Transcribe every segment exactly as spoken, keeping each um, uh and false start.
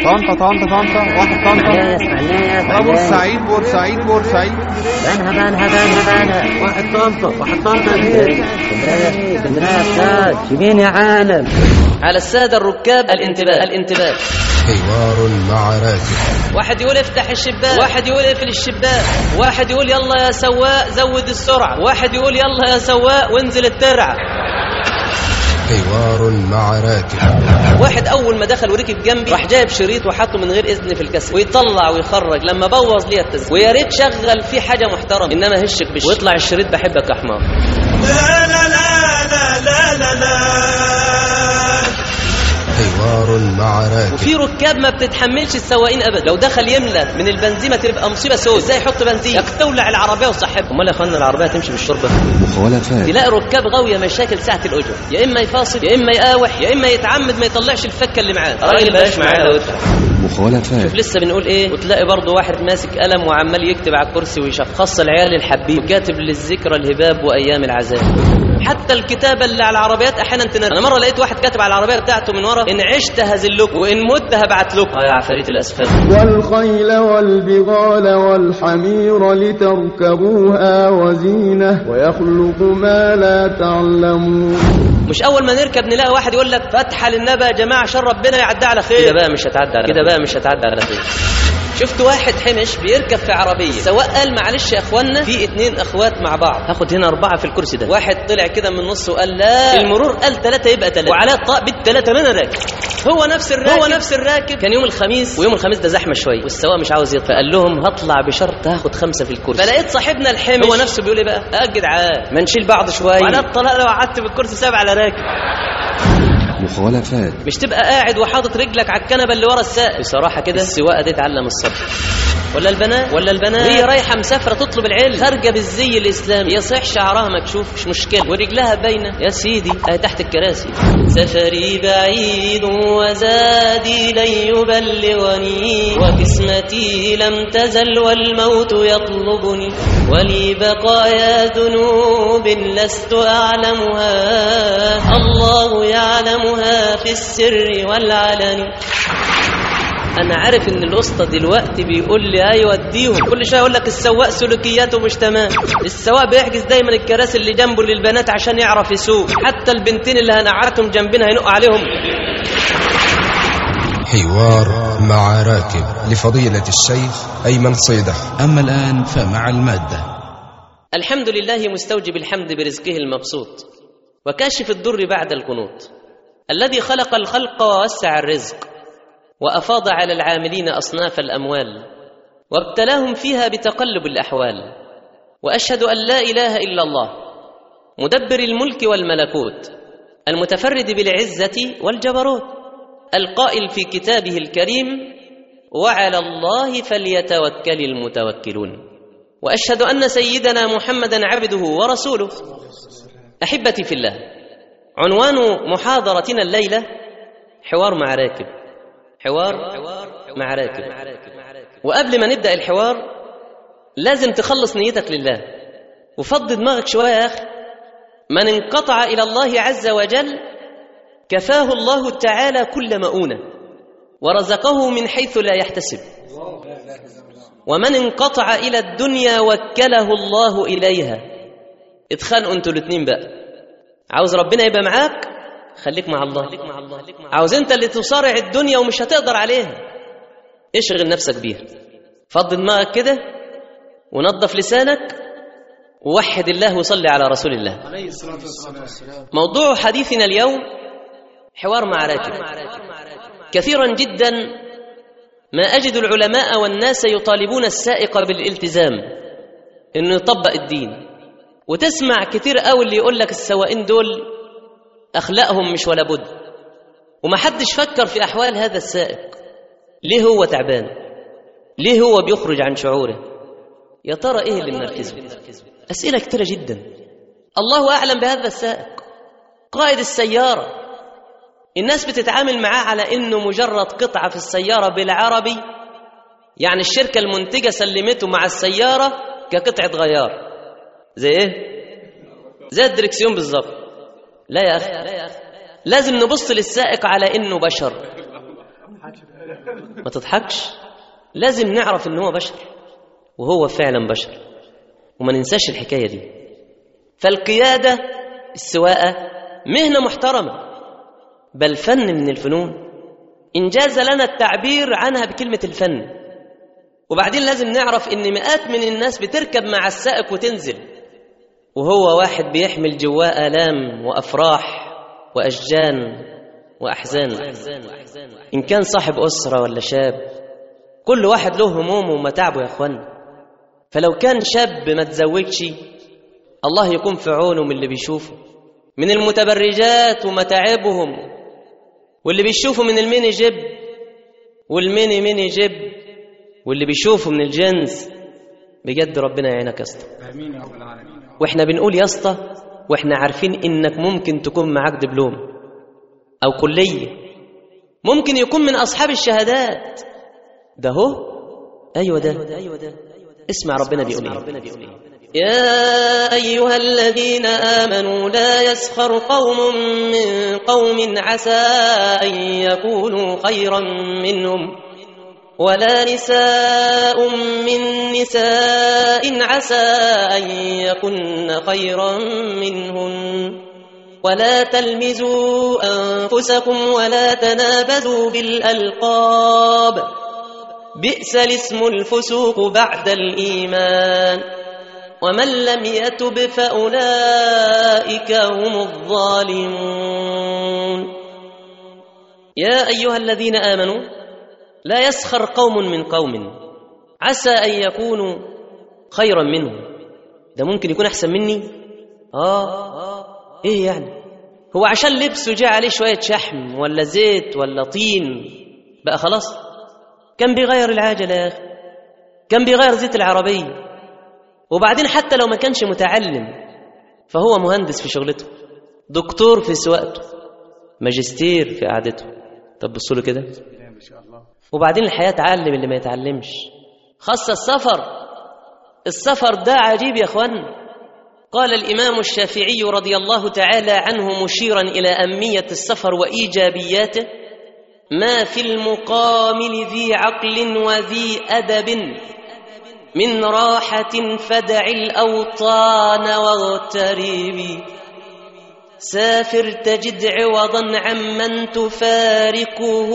طنطا طنطا طنطا واحد طنطا. بورسعيد بورسعيد بورسعيد. بنها بنها بنها بنها واحد طنطا واحد طنطا. اسكندرية اسكندرية يا أستاذ. شبين يا عالم. على السادة الركاب الانتباه الانتباه. حوار مع راكب. واحد يقول افتح الشباك، واحد يقول اقفل الشباك، واحد يقول يلا يا سواق زود السرعة، واحد يقول يلا يا سواق وانزل الترعة. حوار مع راكب. واحد اول ما دخل وركب جنبي راح جايب شريط وحطه من غير اذن في الكاسيت ويطلع ويخرج لما بوظ لي التسجيل. ويا ريت شغل فيه حاجه محترمه، انما هشك بش ويطلع الشريط بحبك يا حمار. لا لا لا لا لا لا لا. حوار مع راكب. وفي ركاب ما بتتحملش السواقين ابدا، لو دخل يملى من البنزيمه تبقى مصيبه سود. ازاي يحط بنزين؟ يقتولع العربيه وصاحبها. امال يا اخوانا العربيه تمشي بالشربه؟ مخالفات. تلاقي ركاب غاويه مشاكل ساعه الاجره، يا اما يفاصل يا اما يقاوح يا اما يتعمد ما يطلعش الفكه اللي معاه. راجل باش معاه لو مخالفات. شوف لسه بنقول ايه. وتلاقي برضه واحد ماسك قلم وعمال يكتب على الكرسي ويشخص العيال الحبيب وكاتب للذكرى الهباب وايام العذاب. حتى الكتابه اللي على العربيات احيانا تنزل. انا مره لقيت واحد كاتب على العربيه بتاعته من ورا ان عشت هزلك وان مت هبعت لك. اه يا عفاريت الاسفل. والخيل والبغال والحمير لتركبوها وزينه ويخلق ما لا تعلمون. مش اول ما نركب نلاقي واحد يقول لك فتحه للنبي يا جماعه عشان ربنا يعدي على خير. كده بقى مش هتعدي على كده بقى مش هتعدي على خير. شفت واحد حمش بيركب في عربيه، سواء قال معلش يا اخوانا في اتنين اخوات مع بعض هاخد هنا اربعه في الكرسي ده. واحد طلع كده من النص وقال لا المرور قال ثلاثه يبقى ثلاثه وعلى الطاق بالثلاثه ما انا راكب. هو نفس الراكب هو نفس الراكب كان يوم الخميس، ويوم الخميس ده زحمه شويه والسواق مش عاوز يطلع، فقال لهم هطلع بشرط هاخد خمسه في الكرسي. فلقيت صاحبنا الحمش هو نفسه بيقول ايه بقى؟ اه جدعان ما نشيل بعض شويه وعلى الطلاق لو قعدت بالكرسي سابع على راكب. مخالفات. مش تبقى قاعد وحاطط رجلك على الكنبه اللي ورا السائق. بصراحه كده السواقه دي تعلم الصبر. ولا البنات ولا البنات هي رايحه مسافره تطلب العلم خارجه بالزي الاسلامي، يصح شعرها مكشوف مش مشكله ورجلها باينه يا سيدي اهي تحت الكراسي. سفري بعيد وزادي لن يبلغني وقسمتي لم تزل والموت يطلبني ولي بقايا ذنوب لست اعلمها الله يعلمها في السر والعلن. انا عارف ان الاسطى دلوقتي بيقول لي ايوه اديهم، كل شويه يقول لك السواق سلوكياته مش تمام. السواق بيحجز دايما الكراسي اللي جنبه للبنات عشان يعرف يسوق، حتى البنتين اللي هنقعدهم جنبنا هينق عليهم. حوار مع راكب لفضيلة الشيخ أيمن صيدح. أما الآن فمع المادة. الحمد لله مستوجب الحمد برزقه المبسوط وكاشف الضر بعد القنوط، الذي خلق الخلق ووسع الرزق وأفاض على العاملين أصناف الأموال وابتلاهم فيها بتقلب الأحوال. وأشهد أن لا إله إلا الله مدبر الملك والملكوت المتفرد بالعزة والجبروت، القائل في كتابه الكريم وعلى الله فليتوكل المتوكلون. وأشهد أن سيدنا محمدا عبده ورسوله. أحبتي في الله، عنوان محاضرتنا الليلة حوار مع راكب. حوار مع راكب. وقبل ما نبدأ الحوار لازم تخلص نيتك لله وفض دماغك شوية يا أخي. من انقطع إلى الله عز وجل كفاه الله تعالى كل مؤونة ورزقه من حيث لا يحتسب، ومن انقطع إلى الدنيا وكله الله إليها. اتخانقوا انتوا الاثنين بقى، عاوز ربنا يبقى معاك خليك مع الله، عاوز انت اللي تصارع الدنيا ومش هتقدر عليها اشغل نفسك بيها. فض دماغك كده ونظف لسانك ووحد الله وصلي على رسول الله. موضوع حديثنا اليوم حوار مع راكب. كثيرا جدا ما أجد العلماء والناس يطالبون السائق بالالتزام إنه يطبق الدين، وتسمع كثير قوي اللي يقول لك السواقين دول أخلاقهم مش ولا بد، ومحدش فكر في أحوال هذا السائق. ليه هو تعبان؟ ليه هو بيخرج عن شعوره؟ يا ترى إيه اللي منركزه؟ أسئلة كثيرة جدا. الله أعلم بهذا السائق. قائد السيارة الناس بتتعامل معاه على إنه مجرد قطعة في السيارة بالعربي، يعني الشركة المنتجة سلمته مع السيارة كقطعة غيار. زي إيه؟ زي الدركسيون بالظبط. لا يا أخي، لازم نبص للسائق على إنه بشر ما تضحكش، لازم نعرف إن هو بشر، وهو فعلا بشر، وما ننساش الحكاية دي. فالقيادة السواقة مهنة محترمة، بل فن من الفنون، إنجاز لنا التعبير عنها بكلمة الفن. وبعدين لازم نعرف إن مئات من الناس بتركب مع السائق وتنزل، وهو واحد بيحمل جواه آلام وأفراح وأشجان وأحزان. إن كان صاحب أسرة ولا شاب، كل واحد له همومه ومتاعبه يا أخوان. فلو كان شاب ما تزوجش، الله يكون في عونه من اللي بيشوفه من المتبرجات ومتاعبهم، واللي بيشوفه من الميني جيب والميني ميني جيب، واللي بيشوفه من الجنس. بجد ربنا يعينك يا اسطى. امين يا رب العالمين. واحنا بنقول يا اسطى واحنا عارفين انك ممكن تكون معاك دبلوم او كليه، ممكن يكون من اصحاب الشهادات. ده هو ايوه ده. اسمع ربنا بيقول ايه: يا أيها الذين آمنوا لا يسخر قوم من قوم عسى أن يكونوا خيرا منهم، ولا نساء من نساء عسى أن يكن خيرا منهن، ولا تلمزوا أنفسكم ولا تنابذوا بالألقاب، بئس الاسم الفسوق بعد الإيمان، ومن لم يتب فأولئك هم الظالمون. يا أيها الذين آمنوا لا يسخر قوم من قوم عسى أن يكونوا خيرا منهم. ده ممكن يكون أحسن مني؟ آه إيه يعني؟ هو عشان لبسه جاء عليه شوية شحم ولا زيت ولا طين بقى خلاص؟ كان بيغير العجلة يا أخي، كان بيغير زيت العربية. وبعدين حتى لو ما كانش متعلم فهو مهندس في شغلته، دكتور في سواقته، ماجستير في قعدته. طب بصوا له كده. وبعدين الحياة تعلم اللي ما يتعلمش، خاصة السفر. السفر ده عجيب يا اخوان. قال الإمام الشافعي رضي الله تعالى عنه مشيرا إلى أهمية السفر وإيجابياته: ما في المقامل ذي عقل وذي أدب من راحة فدع الأوطان واغتربي، سافر تجد عوضا عمن تفارقه،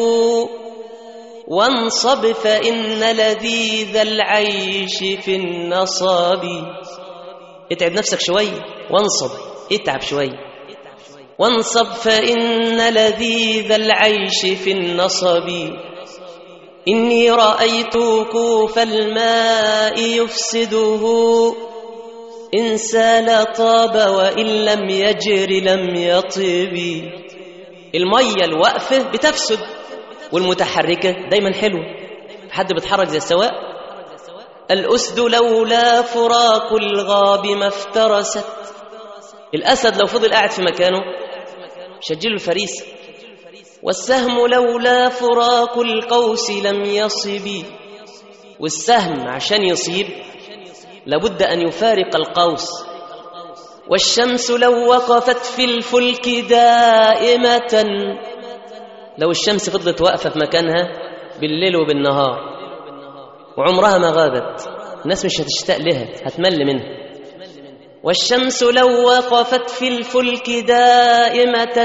وانصب فإن لذيذ العيش في النصب. اتعب نفسك شوي وانصب، اتعب شوي وانصب فإن لذيذ العيش في النصب. إني رأيت كوف الماء يفسده، إن سال طاب وإن لم يجر لم يطب. المية الوقفة بتفسد، والمتحركة دايما حلوة. حد بتحرك زي السواق. الأسد لولا فراق الغاب ما افترست. الأسد لو فضل قاعد في مكانه شجله الفريسة. والسهم لولا فراق القوس لم يصب. والسهم عشان يصيب لابد أن يفارق القوس. والشمس لو وقفت في الفلك دائمة، لو الشمس فضلت واقفة في مكانها بالليل وبالنهار وعمرها ما غابت، الناس مش هتشتاق لها، هتمل منها. والشمس لو وقفت في الفلك دائمة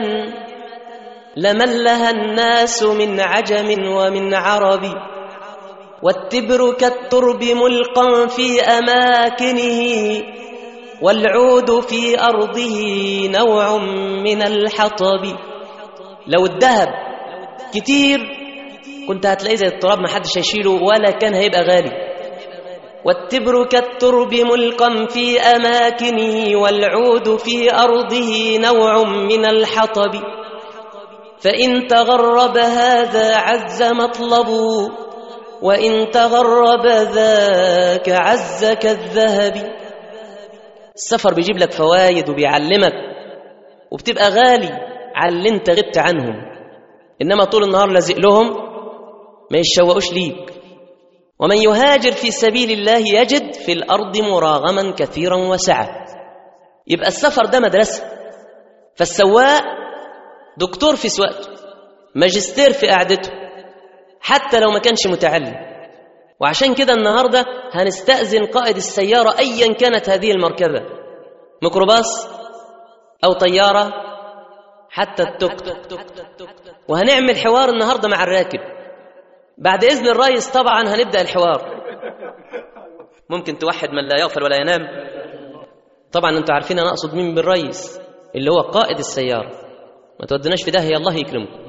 لملها الناس من عجم ومن عرب. والتبر كالترب ملقا في أماكنه، والعود في أرضه نوع من الحطب. لو الذهب كتير كنت هتلاقيه زي التراب، ما حدش هيشيله ولا كان هيبقى غالي. والتبر كالترب ملقا في أماكنه، والعود في أرضه نوع من الحطب. فإن تغرب هذا عز مطلبه، وإن تغرب ذاك عز كالذهب. السفر بيجيب لك فوايد وبيعلمك، وبتبقى غالي على اللي انت غبت عنهم. إنما طول النهار لازق لهم ما يشوقوش ليك. ومن يهاجر في سبيل الله يجد في الأرض مراغما كثيرا وسعة. يبقى السفر ده مدرسة. فالسواق دكتور في سواقته، ماجستير في قعدته، حتى لو ما كانش متعلم. وعشان كده النهاردة هنستأذن قائد السيارة أيا كانت هذه المركبة، ميكروباص أو طيارة حتى التوك توك، وهنعمل حوار النهاردة مع الراكب. بعد إذن الرئيس طبعا هنبدأ الحوار. ممكن توحد من لا يغفل ولا ينام؟ طبعا انتوا عارفين أنا أقصد مين بالرئيس، اللي هو قائد السيارة. ما تودناش في داهية، الله يكرمكم.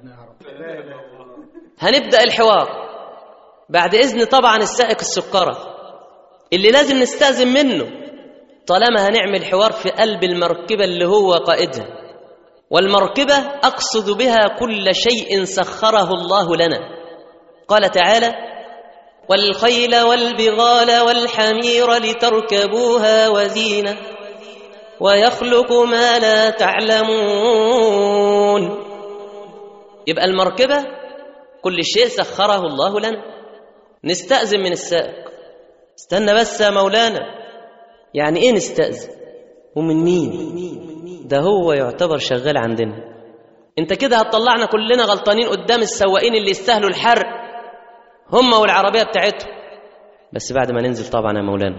هنبدأ الحوار بعد إذن طبعا السائق السكرة اللي لازم نستأذن منه طالما هنعمل حوار في قلب المركبة اللي هو قائدها. والمركبة أقصد بها كل شيء سخره الله لنا. قال تعالى: والخيل والبغال والحمير لتركبوها وزينة ويخلق ما لا تعلمون. يبقى المركبة كل شيء سخره الله لنا. نستأذن من السائق. استنى بس يا مولانا، يعني ايه نستأذن ومن مين؟ ده هو يعتبر شغال عندنا. انت كده هتطلعنا كلنا غلطانين قدام السواقين اللي يستاهلوا الحرق، هم والعربية بتاعتهم. بس بعد ما ننزل طبعا يا مولانا.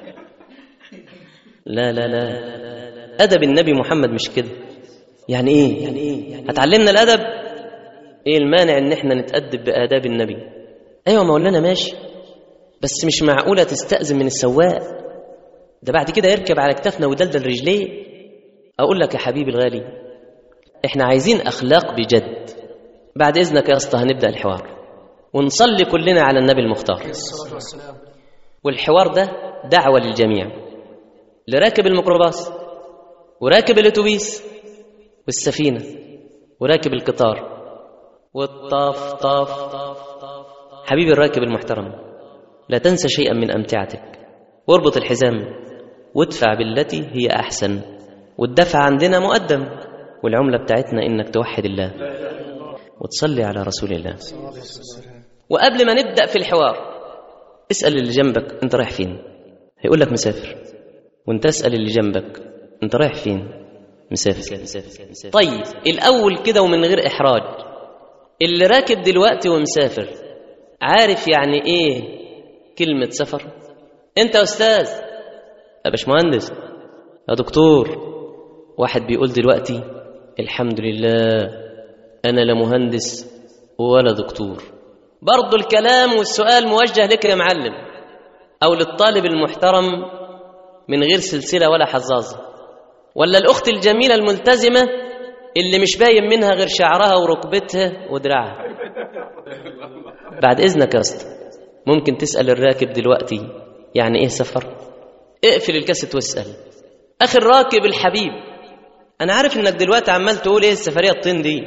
لا لا لا، أدب النبي محمد مش كده. يعني ايه؟ هتعلمنا الأدب؟ ايه المانع ان احنا نتأدب بآداب النبي؟ ايوه مولانا ماشي، بس مش معقولة تستأذن من السواق، ده بعد كده يركب على كتافنا ويدلدل رجليه. اقول لك يا حبيبي الغالي، احنا عايزين اخلاق بجد. بعد اذنك يا اسطى هنبدأ الحوار ونصلي كلنا على النبي المختار. والحوار ده دعوة للجميع، لراكب الميكروباص وراكب الاتوبيس والسفينة وراكب القطار والطاف طاف. حبيبي الراكب المحترم، لا تنسى شيئا من أمتعتك، واربط الحزام وادفع بالتي هي أحسن. والدفع عندنا مقدم، والعملة بتاعتنا إنك توحد الله وتصلي على رسول الله. وقبل ما نبدأ في الحوار اسأل اللي جنبك أنت رايح فين، هيقول لك مسافر. وانت اسأل اللي جنبك أنت رايح فين، مسافر. طيب الأول كده ومن غير إحراج، اللي راكب دلوقتي ومسافر عارف يعني إيه كلمة سفر؟ أنت يا أستاذ، يا باشمهندس، يا دكتور. واحد بيقول دلوقتي الحمد لله أنا لا مهندس ولا دكتور. برضو الكلام والسؤال موجه لك يا معلم، أو للطالب المحترم من غير سلسلة ولا حظاظة، ولا الأخت الجميلة الملتزمة اللي مش باين منها غير شعرها وركبتها ودراعها. بعد إذنك يا اسطى، ممكن تسأل الراكب دلوقتي يعني إيه سفر؟ اقفل الكاسيت واسأل. أخي الراكب الحبيب، أنا عارف إنك دلوقتي عمال تقول إيه السفرية الطين دي،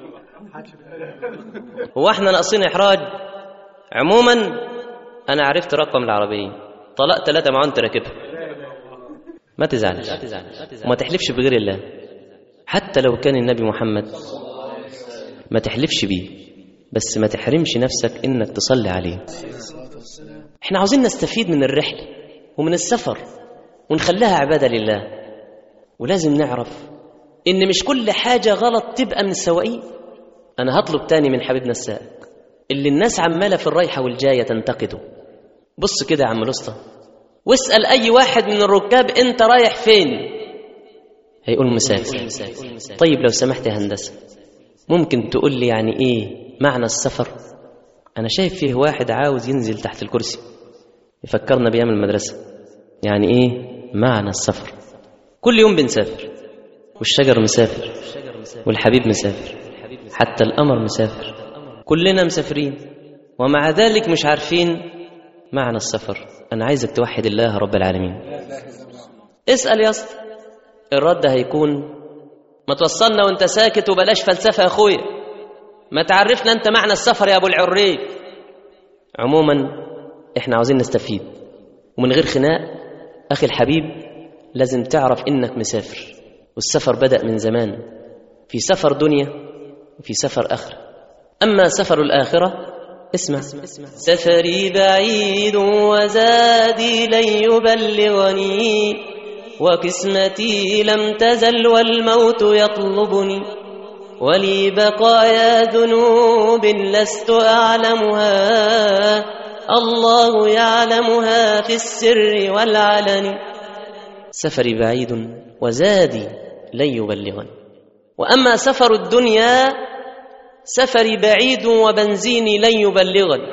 هو إحنا ناقصين إحراج؟ عموما أنا عرفت رقم العربية، طلقت ثلاثة مع أنت راكبها. ما تزعلش وما تحلفش بغير الله، حتى لو كان النبي محمد ما تحلفش بيه، بس ما تحرمش نفسك إنك تصلي عليه. إحنا عاوزين نستفيد من الرحلة ومن السفر ونخليها عبادة لله. ولازم نعرف إن مش كل حاجة غلط تبقى من السواقين. أنا هطلب تاني من حبيبنا السائق اللي الناس عمالة في الرايحة والجاية تنتقده. بص كده يا عم الأسطى واسأل أي واحد من الركاب أنت رايح فين، هيقول مسافر. طيب لو سمحت يا هندسة، ممكن تقول لي يعني إيه معنى السفر؟ أنا شايف فيه واحد عاوز ينزل تحت الكرسي يفكرنا بأيام المدرسة. يعني إيه معنى السفر؟ كل يوم بنسافر، والشجر مسافر، والحبيب مسافر، حتى القمر مسافر، كلنا مسافرين، ومع ذلك مش عارفين معنى السفر. أنا عايزك توحد الله رب العالمين. اسأل يا اسطى، الرد هيكون ما توصلنا وانت ساكت وبلاش فلسفة يا أخويا، ما تعرفنا أنت معنى السفر يا أبو العريف. عموما إحنا عاوزين نستفيد ومن غير خناق. أخي الحبيب لازم تعرف إنك مسافر، والسفر بدأ من زمان، في سفر دنيا وفي سفر آخرة. أما سفر الآخرة اسمع: سفري بعيد وزادي لن يبلغني، وقسمتي لم تزل والموت يطلبني. ولي بقايا ذنوب لست أعلمها، الله يعلمها في السر والعلن. سفري بعيد وزادي لن يبلغني، وأما سفر الدنيا سفري بعيد وبنزيني لن يبلغني.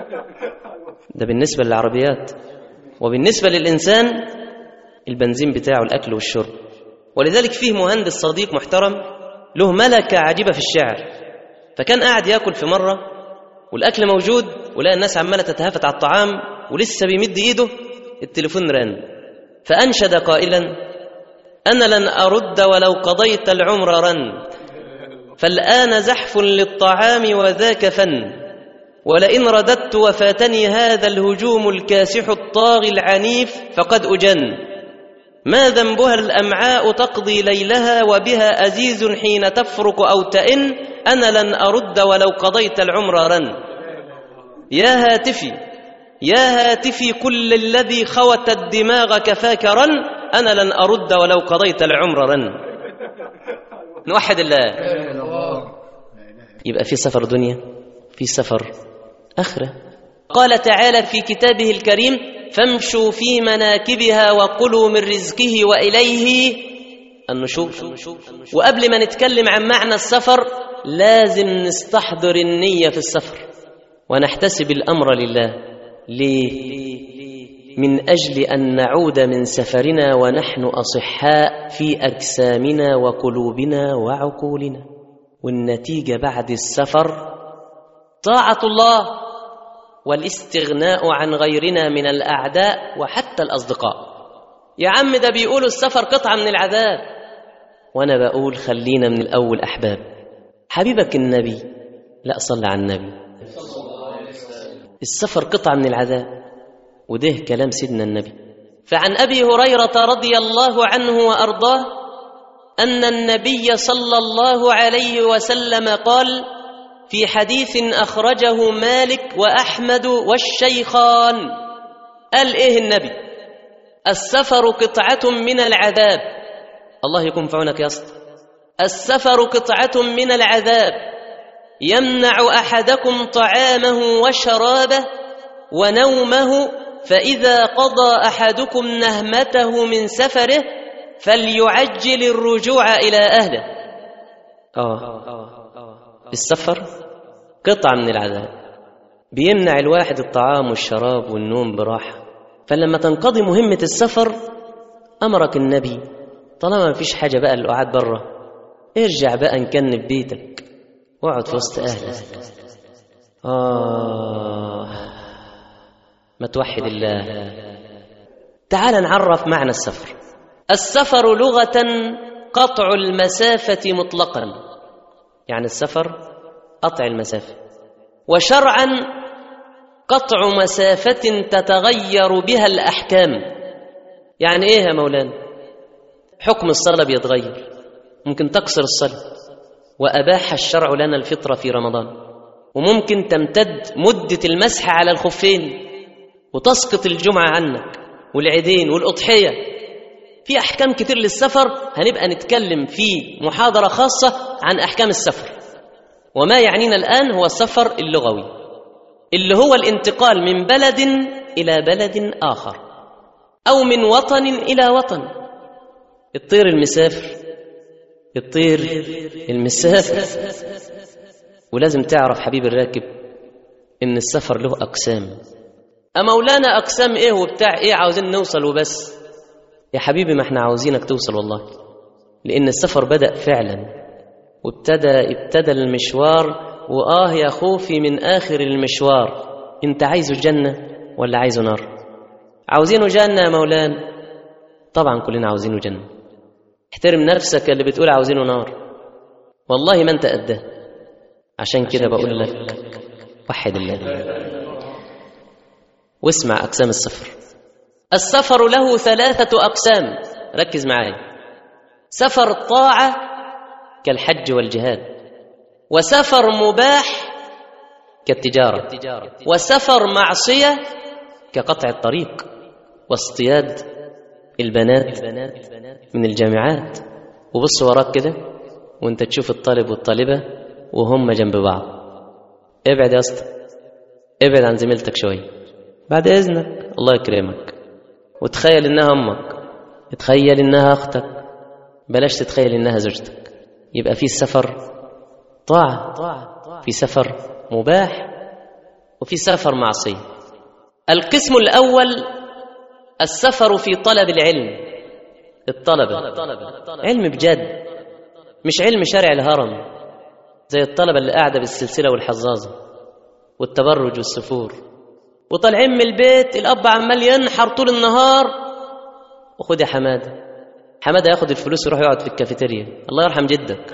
ده بالنسبة للعربيات، وبالنسبة للإنسان البنزين بتاعه الأكل والشرب. ولذلك فيه مهندس صديق محترم له ملكة عجيبة في الشعر، فكان قاعد يأكل في مرة والأكل موجود ولقى الناس عمالة تتهافت على الطعام ولسه بيمد إيده، التليفون رن فأنشد قائلا: أنا لن أرد ولو قضيت العمر رن، فالآن زحف للطعام وذاك فن، ولئن رددت وفاتني هذا الهجوم الكاسح الطاغي العنيف فقد أجن. ما ذنبها الأمعاء تقضي ليلها وبها أزيز حين تفرق أو تئن، أنا لن أرد ولو قضيت العمر رن. يا هاتفي يا هاتفي كل الذي خوت الدماغ كفاك رن، أنا لن أرد ولو قضيت العمر رن. نوحد الله. يبقى في سفر دنيا، في سفر آخرة. قال تعالى في كتابه الكريم: فامشوا في مناكبها وكلوا من رزقه وإليه النشور. وقبل ما نتكلم عن معنى السفر لازم نستحضر النية في السفر ونحتسب الأمر لله. ليه؟ من أجل أن نعود من سفرنا ونحن أصحاء في أجسامنا وقلوبنا وعقولنا، والنتيجة بعد السفر طاعة الله والاستغناء عن غيرنا من الأعداء وحتى الأصدقاء. يا عم ده بيقولوا السفر قطعة من العذاب، وأنا بقول خلينا من الأول أحباب. حبيبك النبي، لا صلى على النبي. السفر قطعة من العذاب، وده كلام سيدنا النبي. فعن أبي هريرة رضي الله عنه وأرضاه أن النبي صلى الله عليه وسلم قال في حديث أخرجه مالك وأحمد والشيخان، قال إيه النبي؟ السفر قطعة من العذاب. الله يكون في عونك يا اسطى. السفر قطعة من العذاب يمنع أحدكم طعامه وشرابه ونومه، فإذا قضى أحدكم نهمته من سفره فليعجل الرجوع إلى أهله. آه السفر قطعة من العذاب بيمنع الواحد الطعام والشراب والنوم براحة. فلما تنقضي مهمة السفر أمرك النبي طالما ما فيش حاجة بقى القعاد برا، ارجع بقى نكنب بيتك واقعد في وسط أهلك. آه ما توحد الله. تعال نعرف معنى السفر. السفر لغة قطع المسافة مطلقا، يعني السفر قطع المسافة، وشرعا قطع مسافة تتغير بها الأحكام. يعني إيه يا مولانا؟ حكم الصلاة بيتغير، ممكن تقصر الصلاة، وأباح الشرع لنا الفطرة في رمضان، وممكن تمتد مدة المسح على الخفين وتسقط الجمعة عنك والعيدين والأضحية. في أحكام كتير للسفر، هنبقى نتكلم في محاضرة خاصة عن أحكام السفر. وما يعنينا الآن هو السفر اللغوي، اللي هو الانتقال من بلد إلى بلد آخر، أو من وطن إلى وطن. الطير المسافر، الطير المسافر. ولازم تعرف حبيب الراكب إن السفر له أقسام. أمولانا أقسام إيه وبتاع إيه؟ عاوزين نوصل وبس. يا حبيبي ما احنا عاوزينك توصل والله، لأن السفر بدأ فعلا، وابتدى ابتدى المشوار. وآه يا خوفي من آخر المشوار، انت عايزه جنة ولا عايزه نار؟ عاوزينه جنة يا مولانا. طبعا كلنا عاوزينه جنة. احترم نفسك اللي بتقول عاوزينه نار، والله ما انت قده. عشان كده بقول لك وحد الله واسمع أقسام السفر. السفر له ثلاثة أقسام، ركز معايا. سفر طاعة كالحج والجهاد، وسفر مباح كالتجارة، وسفر معصية كقطع الطريق واصطياد البنات من الجامعات. وبص وراك كده، وانت تشوف الطالب والطالبة وهم جنب بعض. ابعد يا اسطى، ابعد عن زميلتك شوية بعد إذنك، الله يكرمك. وتخيل إنها أمك، تخيل إنها أختك، بلاش تتخيل إنها زوجتك. يبقى في سفر طاعة، في سفر مباح، وفي سفر معصية. القسم الأول السفر في طلب العلم. الطلبة علم بجد، مش علم شرع الهرم زي الطلبة اللي قاعدة بالسلسلة والحظاظة والتبرج والسفور، وطالعين من البيت الأب عمال ينحر طول النهار. وخد يا حمادة، حمادة ياخد الفلوس ويروح يقعد في الكافيتيريا، الله يرحم جدك.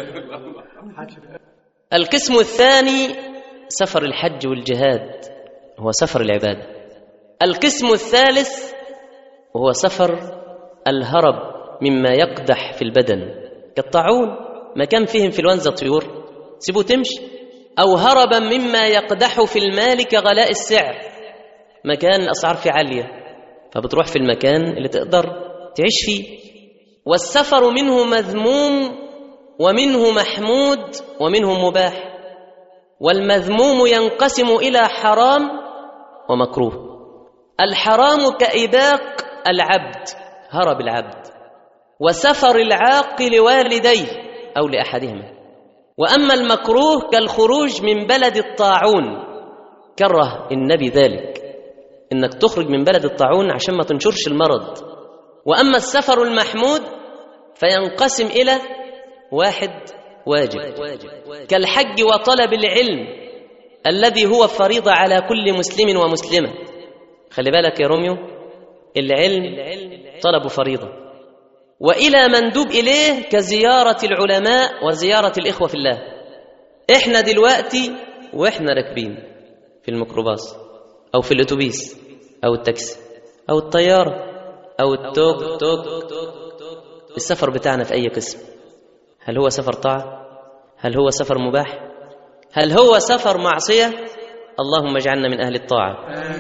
القسم الثاني سفر الحج والجهاد، هو سفر العبادة. القسم الثالث وهو سفر الهرب مما يقدح في البدن كالطاعون، ما كان فيه انفلونزا طيور سيبوه تمشي، أو هربا مما يقدح في المال كغلاء السعر، مكان الأسعار فيه عالية فبتروح في المكان اللي تقدر تعيش فيه. والسفر منه مذموم ومنه محمود ومنه مباح. والمذموم ينقسم إلى حرام ومكروه. الحرام كإباق العبد، هرب العبد، وسفر العاق لوالديه أو لأحدهما. وأما المكروه كالخروج من بلد الطاعون، كره النبي ذلك، إنك تخرج من بلد الطاعون عشان ما تنشرش المرض. وأما السفر المحمود فينقسم إلى واحد واجب كالحج وطلب العلم الذي هو فريضة على كل مسلم ومسلمة. خلي بالك يا روميو، العلم طلب فريضة. وإلى مندوب إليه كزيارة العلماء وزيارة الإخوة في الله. إحنا دلوقتي وإحنا راكبين في الميكروباص أو في الأتوبيس أو التاكسي أو الطيارة أو التوك توك، السفر بتاعنا في أي قسم؟ هل هو سفر طاعة؟ هل هو سفر مباح؟ هل هو سفر معصية؟ اللهم اجعلنا من أهل الطاعة.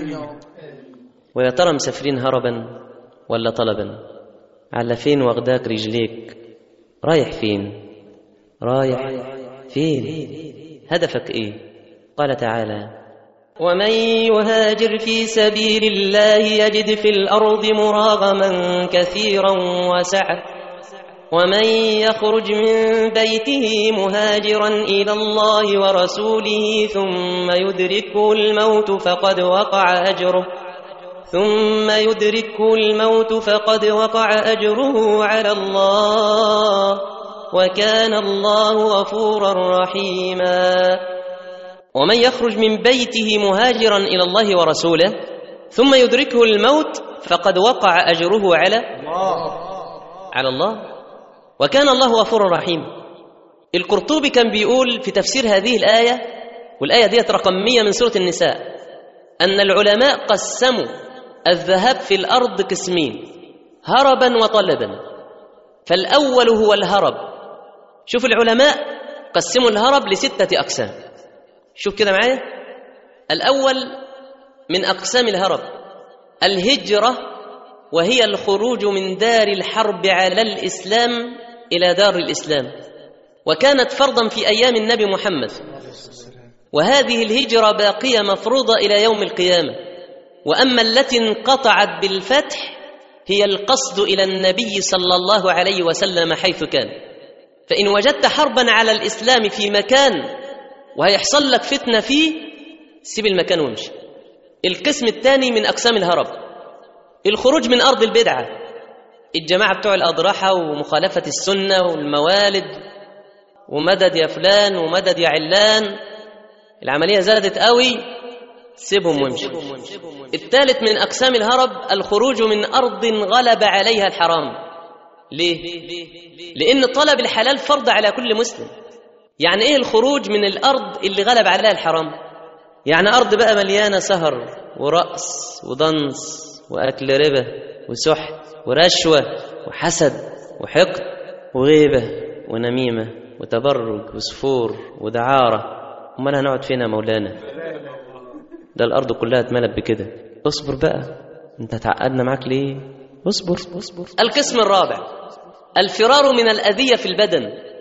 ويا ترى مسافرين هربا ولا طلبا؟ على فين واخداك رجليك؟ رايح فين؟ رايح فين؟ هدفك ايه؟ قال تعالى: ومن يهاجر في سبيل الله يجد في الأرض مراغما كثيرا وسعة ومن يخرج من بيته مهاجرا إلى الله ورسوله ثم يدركه الموت فقد وقع أجره ثم يدركه الموت فقد وقع أجره على الله وكان الله غفورا رحيما. ومن يخرج من بيته مهاجرا إلى الله ورسوله ثم يدركه الموت فقد وقع أجره على على الله وكان الله غفورا رحيما. القرطبي كان بيقول في تفسير هذه الآية، والآية دي رقم مية من سورة النساء، أن العلماء قسموا الذهاب في الأرض قسمين: هربا وطلبا. فالأول هو الهرب. شوف العلماء قسموا الهرب لستة أقسام. شوف كده معايا. الأول من أقسام الهرب الهجرة، وهي الخروج من دار الحرب على الإسلام إلى دار الإسلام، وكانت فرضا في أيام النبي محمد، وهذه الهجرة باقية مفروضة إلى يوم القيامة. وأما التي انقطعت بالفتح هي القصد إلى النبي صلى الله عليه وسلم حيث كان. فإن وجدت حربا على الإسلام في مكان وهيحصل لك فتنة فيه، سيب المكان وامشي. القسم الثاني من أقسام الهرب الخروج من أرض البدعة، الجماعة بتوع الأضرحة ومخالفة السنة والموالد ومدد يا فلان ومدد يا علان، العملية زادت قوي، سيبهم وامشي. الثالث من أقسام الهرب الخروج من أرض غلب عليها الحرام. ليه؟ لأن طلب الحلال فرض على كل مسلم. يعني إيه الخروج من الأرض اللي غلب عليها الحرام؟ يعني أرض بقى مليانة سهر ورقص ودنس وأكل ربا وسحت ورشوة وحسد وحقد وغيبة ونميمة وتبرج وسفور ودعارة. أمال هنقعد فين يا مولانا؟ ده الأرض كلها اتملت بكده. اصبر بقى، انت تعقدنا معاك ليه؟ اصبر اصبر. القسم الرابع الفرار من الأذية في البدن،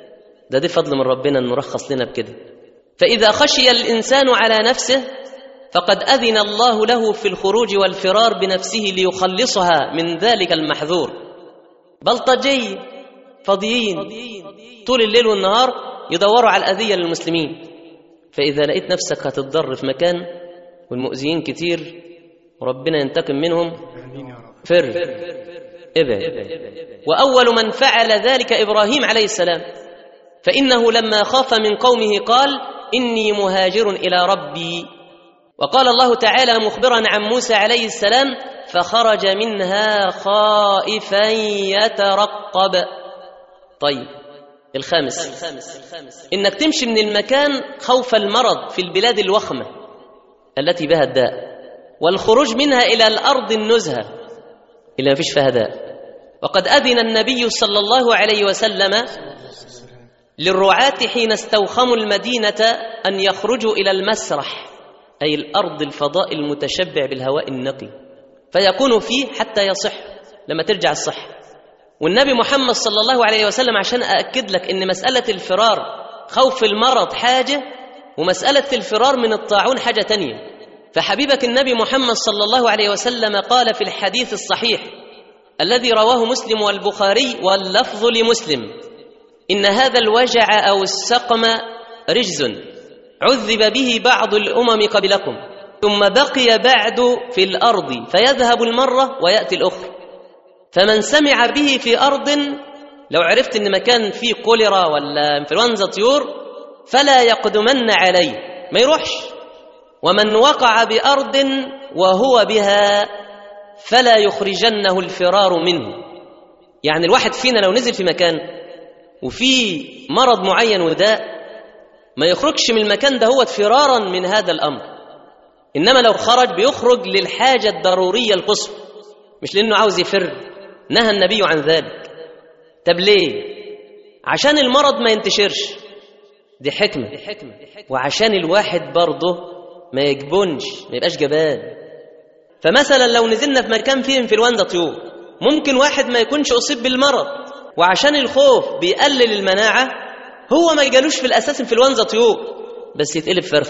ده دي فضل من ربنا أنه رخص لنا بكده. فإذا خشي الإنسان على نفسه فقد أذن الله له في الخروج والفرار بنفسه ليخلصها من ذلك المحذور. بلطجي فاضيين طول الليل والنهار يدوروا على الأذية للمسلمين، فإذا لقيت نفسك هتتضر في مكان والمؤذيين كتير وربنا ينتقم منهم، فر ابعد. وأول من فعل ذلك إبراهيم عليه السلام، فإنه لما خاف من قومه قال إني مهاجر إلى ربي. وقال الله تعالى مخبرا عن موسى عليه السلام فخرج منها خائفا يترقب. طيب الخامس، إنك تمشي من المكان خوف المرض في البلاد الوخمة التي بها الداء، والخروج منها إلى الأرض النزهة اللي ما فيش فيها داء. وقد أذن النبي صلى الله عليه وسلم للرعاة حين استوخموا المدينة أن يخرجوا إلى المسرح، أي الأرض الفضاء المتشبع بالهواء النقي، فيكونوا فيه حتى يصح لما ترجع الصحة. والنبي محمد صلى الله عليه وسلم عشان أأكد لك إن مسألة الفرار خوف المرض حاجة، ومسألة الفرار من الطاعون حاجة تانية. فحبيبك النبي محمد صلى الله عليه وسلم قال في الحديث الصحيح الذي رواه مسلم والبخاري واللفظ لمسلم: إن هذا الوجع أو السقم رجز عذب به بعض الأمم قبلكم ثم بقي بعد في الأرض فيذهب المرة ويأتي الأخرى، فمن سمع به في أرض، لو عرفت إن مكان فيه كوليرا ولا انفلونزا طيور فلا يقدمن عليه، ما يروحش. ومن وقع بأرض وهو بها فلا يخرجنه الفرار منه. يعني الواحد فينا لو نزل في مكان وفي مرض معين وداء ما يخرجش من المكان ده هو فرارا من هذا الأمر، إنما لو خرج بيخرج للحاجة الضرورية القصوى، مش لأنه عاوز يفر. نهى النبي عن ذلك. طب ليه؟ عشان المرض ما ينتشرش، دي حكمة، وعشان الواحد برضه ما يجبنش، ما يبقاش جبان. فمثلا لو نزلنا في مكان فيه انفلونزا طيور ممكن واحد ما يكونش أصيب بالمرض، وعشان الخوف بيقلل المناعة هو ما يجالوش في الأساس انفلونزا طيور، بس يتقلب فرخ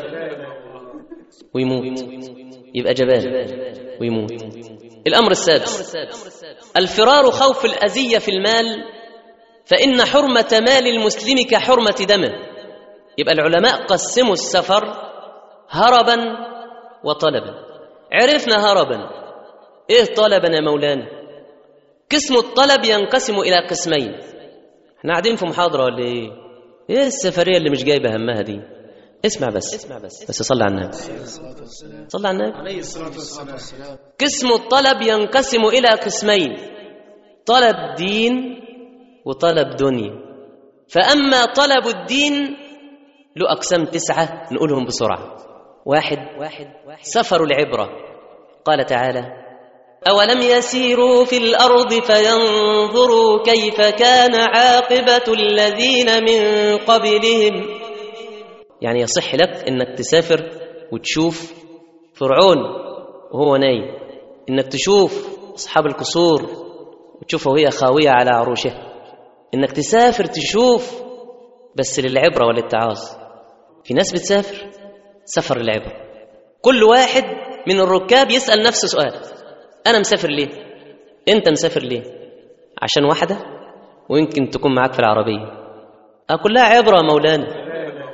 ويموت، يبقى جبان ويموت. الأمر السادس، الفرار خوف الأذية في المال، فإن حرمة مال المسلم كحرمة دمه. يبقى العلماء قسموا السفر هربا وطلبا. عرفنا هربا، إيه طلبا يا مولانا؟ قسم الطلب ينقسم إلى قسمين. احنا قاعدين في محاضرة ولا إيه؟ إيه السفرية اللي مش جايبة همها دي؟ اسمع بس بس صلى على النبي صلى على النبي عليه الصلاة والسلام. قسم الطلب ينقسم إلى قسمين: طلب دين وطلب دنيا. فأما طلب الدين له أقسام تسعة نقولهم بسرعة. واحد، سفر العبرة. قال تعالى: أولم يسيروا في الأرض فينظروا كيف كان عاقبة الذين من قبلهم. يعني يصح لك إنك تسافر وتشوف فرعون وهو نايم، إنك تشوف أصحاب القصور وتشوفها وهي خاوية على عروشها، إنك تسافر تشوف، بس للعبرة وللتعاظ. في ناس بتسافر سفر العبرة. كل واحد من الركاب يسأل نفسه سؤال: أنا مسافر ليه؟ أنت مسافر ليه؟ عشان واحدة ويمكن تكون معاك في العربية. أه كلها عبرة مولانا،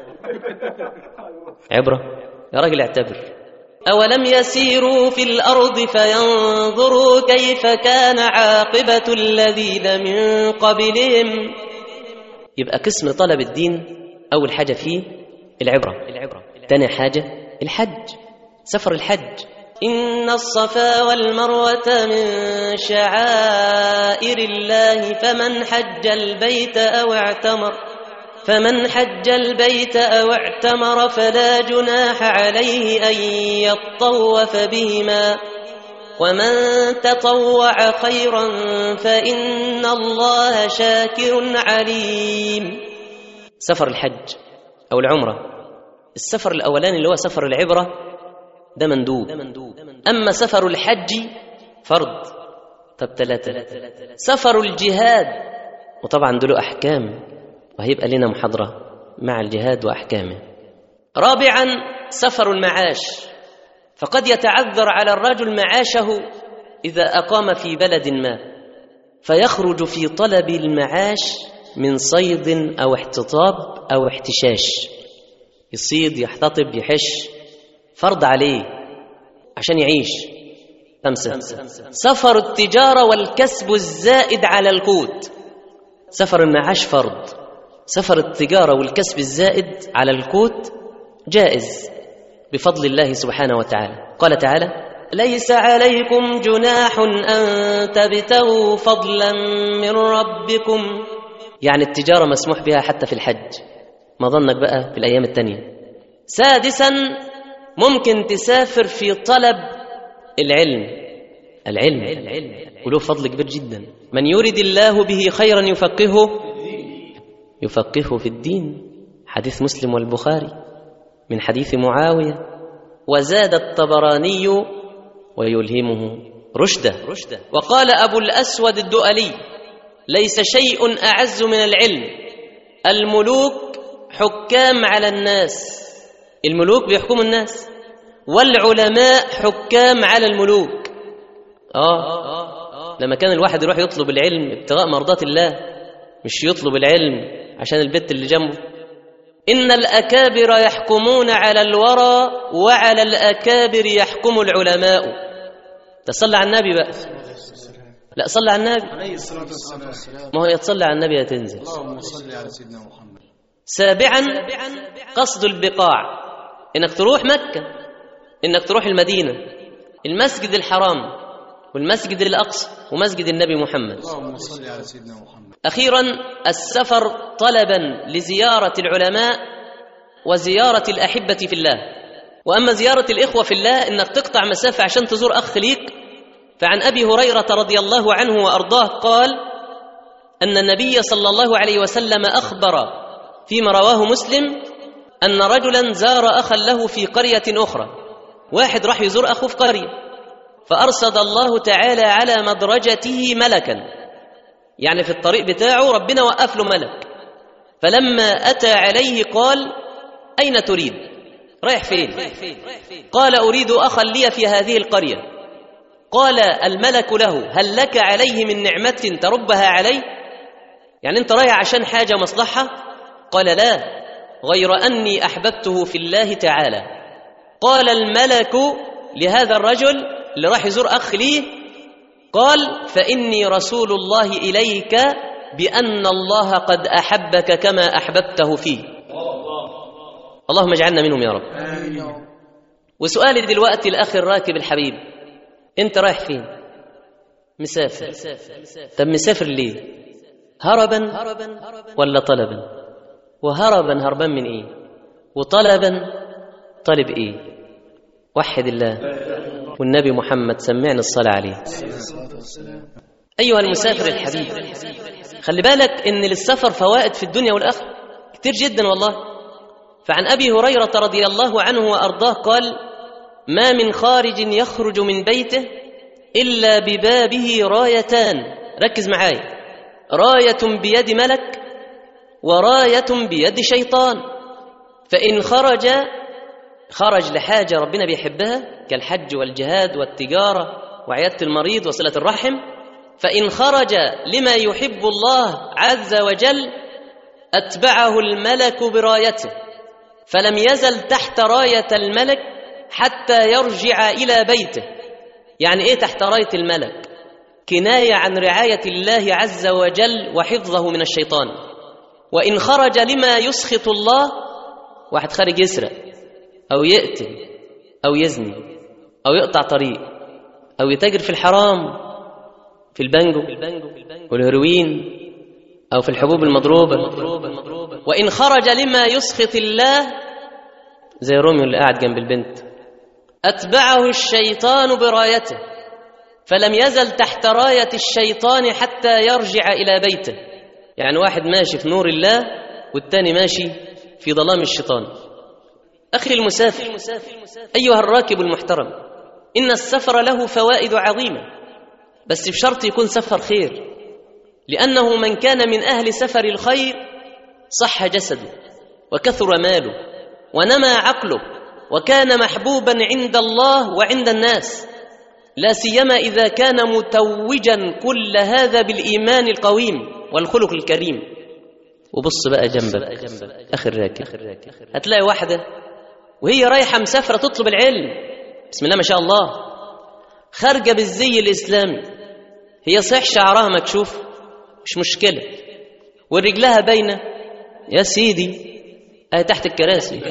عبرة يا راجل اعتبر. أولم يسيروا في الأرض فينظروا كيف كان عاقبة الذين من قبلهم. يبقى قسم طلب الدين أول حاجة فيه العبرة. تاني حاجة الحج، سفر الحج. إن الصفا والمروة من شعائر الله فمن حج البيت أو اعتمر فمن حج البيت أو اعتمر فلا جناح عليه أن يطوف بهما ومن تطوع خيرا فإن الله شاكر عليم. سفر الحج أو العمرة. السفر الأولاني اللي هو سفر العبرة ده مندوب، أما سفر الحج فرض. طب ثلاثة، سفر الجهاد، وطبعا دول أحكام وهيبقى لنا محاضرة مع الجهاد وأحكامه. رابعا سفر المعاش، فقد يتعذر على الرجل معاشه إذا أقام في بلد ما، فيخرج في طلب المعاش من صيد أو احتطاب أو احتشاش، يصيد يحتطب يحش، فرض عليه عشان يعيش. خمسة سفر التجارة والكسب الزائد على القوت. سفر المعاش فرض، سفر التجارة والكسب الزائد على القوت جائز بفضل الله سبحانه وتعالى. قال تعالى: ليس عليكم جناح أن تبتغوا فضلا من ربكم، يعني التجارة مسموح بها حتى في الحج، ما ظنك بقى في الأيام التانية. سادسا ممكن تسافر في طلب العلم، العلم وله فضل كبير جدا. من يريد الله به خيرا يفقهه يفقهه في الدين، حديث مسلم والبخاري من حديث معاوية. وزاد الطبراني: ويلهمه رشده. وقال أبو الأسود الدؤلي: ليس شيء أعز من العلم، الملوك حكام على الناس، الملوك بيحكموا الناس، والعلماء حكام على الملوك. آه لما كان الواحد يروح يطلب العلم ابتغاء مرضات الله، مش يطلب العلم عشان البت اللي جنبه. إن الأكابر يحكمون على الورى، وعلى الأكابر يحكم العلماء. تصلى على النبي بقى، لا صلى على النبي عليه الصلاة والسلام، ما هو يتصلى على النبي يتنزل. اللهم صل على سيدنا محمد. سابعا قصد البقاع، إنك تروح مكة، إنك تروح المدينة، المسجد الحرام والمسجد الأقصى ومسجد النبي محمد. اللهم صل على سيدنا محمد. أخيرا السفر طلبا لزيارة العلماء وزيارة الأحبة في الله. وأما زيارة الإخوة في الله إنك تقطع مسافة عشان تزور أخ ليك، فعن أبي هريرة رضي الله عنه وأرضاه قال أن النبي صلى الله عليه وسلم أخبر فيما رواه مسلم أن رجلا زار أخا له في قرية أخرى. واحد راح يزور أخوه في قرية، فأرصد الله تعالى على مدرجته ملكا، يعني في الطريق بتاعه ربنا وقف له ملك. فلما أتى عليه قال: أين تريد؟ رايح فين؟ قال: أريد أخا لي في هذه القرية. قال الملك له: هل لك عليه من نعمة تربها عليه؟ يعني أنت رايح عشان حاجة مصلحة؟ قال: لا، غير أني أحببته في الله تعالى. قال الملك لهذا الرجل اللي راح يزور أخ ليه، قال: فإني رسول الله إليك بأن الله قد أحبك كما أحببته فيه. اللهم اجعلنا منهم يا رب. وسؤالي دلوقتي الأخ الراكب الحبيب، أنت رايح فين؟ مسافر. طب مسافر ليه؟ هربا ولا طلبا؟ وهربا هربان من إيه؟ وطلبا طالب إيه؟ وحد الله والنبي محمد، سمعنا الصلاة عليه. أيها المسافر الحبيب، خلي بالك إن للسفر فوائد في الدنيا والآخرة كتير جدا والله. فعن أبي هريرة رضي الله عنه وأرضاه قال: ما من خارج يخرج من بيته إلا ببابه رايتان. ركز معايا، راية بيد ملك وراية بيد شيطان. فإن خرج خرج لحاجة ربنا بيحبها كالحج والجهاد والتجارة وعيادة المريض وصلة الرحم، فإن خرج لما يحب الله عز وجل أتبعه الملك برايته، فلم يزل تحت راية الملك حتى يرجع إلى بيته. يعني إيه تحت راية الملك؟ كناية عن رعاية الله عز وجل وحفظه من الشيطان. وإن خرج لما يسخط الله، واحد خارج يسرق أو يقتل أو يزني أو يقطع طريق أو يتاجر في الحرام، في البنجو والهيروين أو في الحبوب المضروبة. وإن خرج لما يسخط الله، زي روميو اللي قاعد جنب البنت، أتبعه الشيطان برايته، فلم يزل تحت راية الشيطان حتى يرجع إلى بيته. يعني واحد ماشي في نور الله والتاني ماشي في ظلام الشيطان. أخي المسافر، أيها الراكب المحترم، إن السفر له فوائد عظيمة، بس بشرط يكون سفر خير، لأنه من كان من أهل سفر الخير صح جسده وكثر ماله ونمى عقله وكان محبوبا عند الله وعند الناس، لا سيما إذا كان متوجا كل هذا بالإيمان القويم والخلق الكريم. وبص بقى جنبك آخر راكب، هتلاقي واحدة وهي رايحة مسافرة تطلب العلم، بسم الله ما شاء الله، خارجة بالزي الإسلامي، هي صحيح شعرها مكشوف مش مشكلة والرجلها باينة، يا سيدي اهي تحت الكراسي،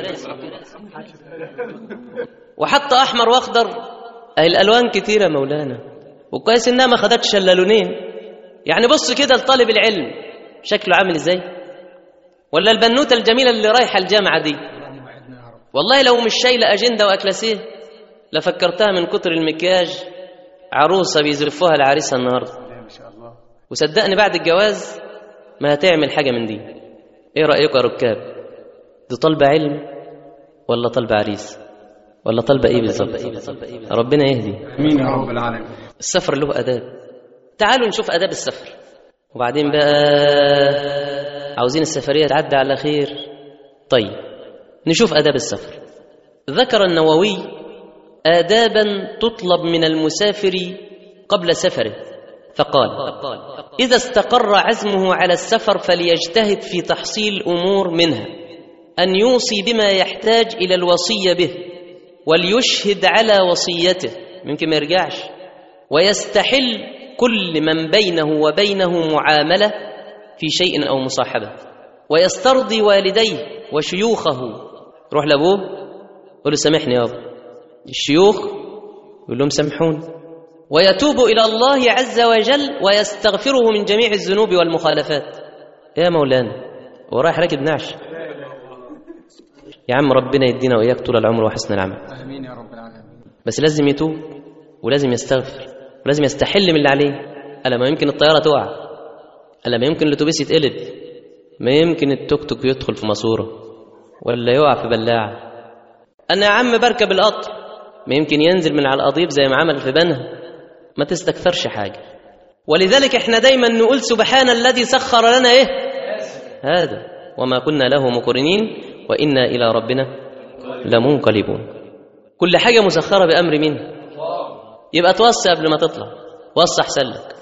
وحتى أحمر وأخضر، اهي الألوان كتيرة مولانا، وكويس إنها ما خدتش إلا لونين. يعني بص كده لطالب العلم شكله عامل إزاي، ولا البنوتة الجميلة اللي رايحة الجامعة دي، والله لو مش شايلة أجندة وأكلاسيه لفكرتها من كتر المكياج عروسة بيزرفوها لعريسها النهاردة. وصدقني بعد الجواز ما هتعمل حاجة من دي. ايه رأيكم يا ركاب؟ دي طالبة علم ولا طالبة عريس ولا طالبة ايه بالظبط؟ ربنا يهدي. امين يا رب العالمين. السفر له آداب، تعالوا نشوف آداب السفر، وبعدين بقى عاوزين السفرية تعدي على خير. طيب نشوف آداب السفر. ذكر النووي آدابا تطلب من المسافر قبل سفره، فقال: إذا استقر عزمه على السفر فليجتهد في تحصيل أمور منها أن يوصي بما يحتاج إلى الوصية به، وليشهد على وصيته، ممكن ما يرجعش، ويستحل كل من بينه وبينه معاملة في شيء أو مصاحبة، ويسترضي والديه وشيوخه. روح لأبوه قل له سامحني يا أبو، الشيوخ يقول لهم سامحون، ويتوب إلى الله عز وجل ويستغفره من جميع الذنوب والمخالفات. يا مولانا ورايح راكب نعش يا عم، ربنا يدينا وإياك طول العمر وحسن العمل. آمين يا رب العالمين. بس لازم يتوب ولازم يستغفر ولازم يستحل من اللي عليه. ألا ما يمكن الطيارة تقع، ألا ما يمكن الأتوبيس يتقلب، ما يمكن التوك توك يدخل في ماسورة ولا يقع في بلاعة. أنا يا عم بركب القطر، ما يمكن ينزل من على القضيب زي ما عمل في بنها. ما تستكثرش حاجة. ولذلك احنا دايما نقول سبحان الذي سخر لنا ايه هذا وما كنا له مقرنين وإنا إلى ربنا لمنقلبون. كل حاجة مسخرة بأمر مين؟ يبقى توصي قبل ما تطلع، وصي احسن لك،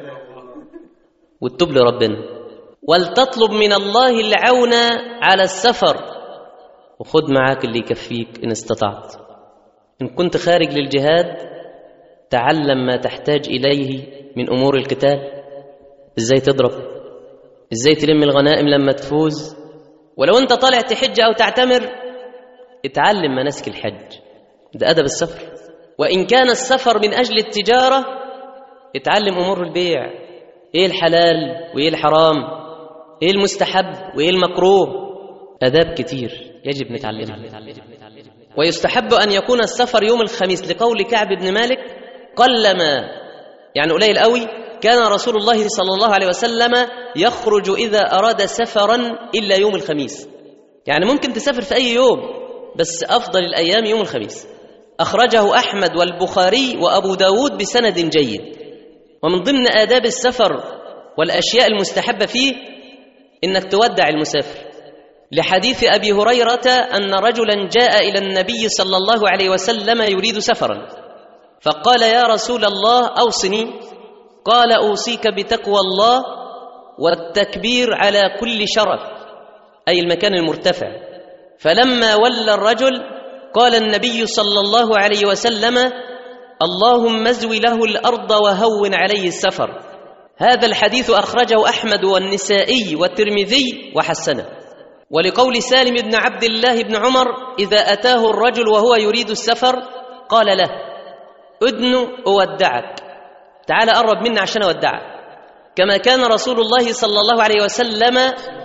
وتتوب لربنا، ولتطلب من الله العون على السفر، وخد معاك اللي يكفيك إن استطعت. إن كنت خارج للجهاد تعلم ما تحتاج إليه من أمور القتال، إزاي تضرب، إزاي تلم الغنائم لما تفوز. ولو أنت طالع تحج أو تعتمر اتعلم مناسك الحج، ده أدب السفر. وإن كان السفر من أجل التجارة اتعلم أمور البيع، إيه الحلال وإيه الحرام، إيه المستحب وإيه المكروه. أداب كتير يجب نتعلمها. ويستحب أن يكون السفر يوم الخميس، لقول كعب بن مالك: قلما، يعني قليل قوي، كان رسول الله صلى الله عليه وسلم يخرج إذا أراد سفرا إلا يوم الخميس. يعني ممكن تسافر في أي يوم، بس أفضل الأيام يوم الخميس. أخرجه أحمد والبخاري وأبو داود بسند جيد. ومن ضمن آداب السفر والأشياء المستحبة فيه إنك تودع المسافر، لحديث أبي هريرة أن رجلا جاء إلى النبي صلى الله عليه وسلم يريد سفرا، فقال: يا رسول الله أوصني. قال: أوصيك بتقوى الله والتكبير على كل شرف، أي المكان المرتفع. فلما ولى الرجل قال النبي صلى الله عليه وسلم: اللهم ازوي له الأرض وهون عليه السفر. هذا الحديث أخرجه أحمد والنسائي والترمذي وحسنه. ولقول سالم بن عبد الله بن عمر: إذا أتاه الرجل وهو يريد السفر قال له: أدن أودعك، تعال قرب مني عشان أودعك، كما كان رسول الله صلى الله عليه وسلم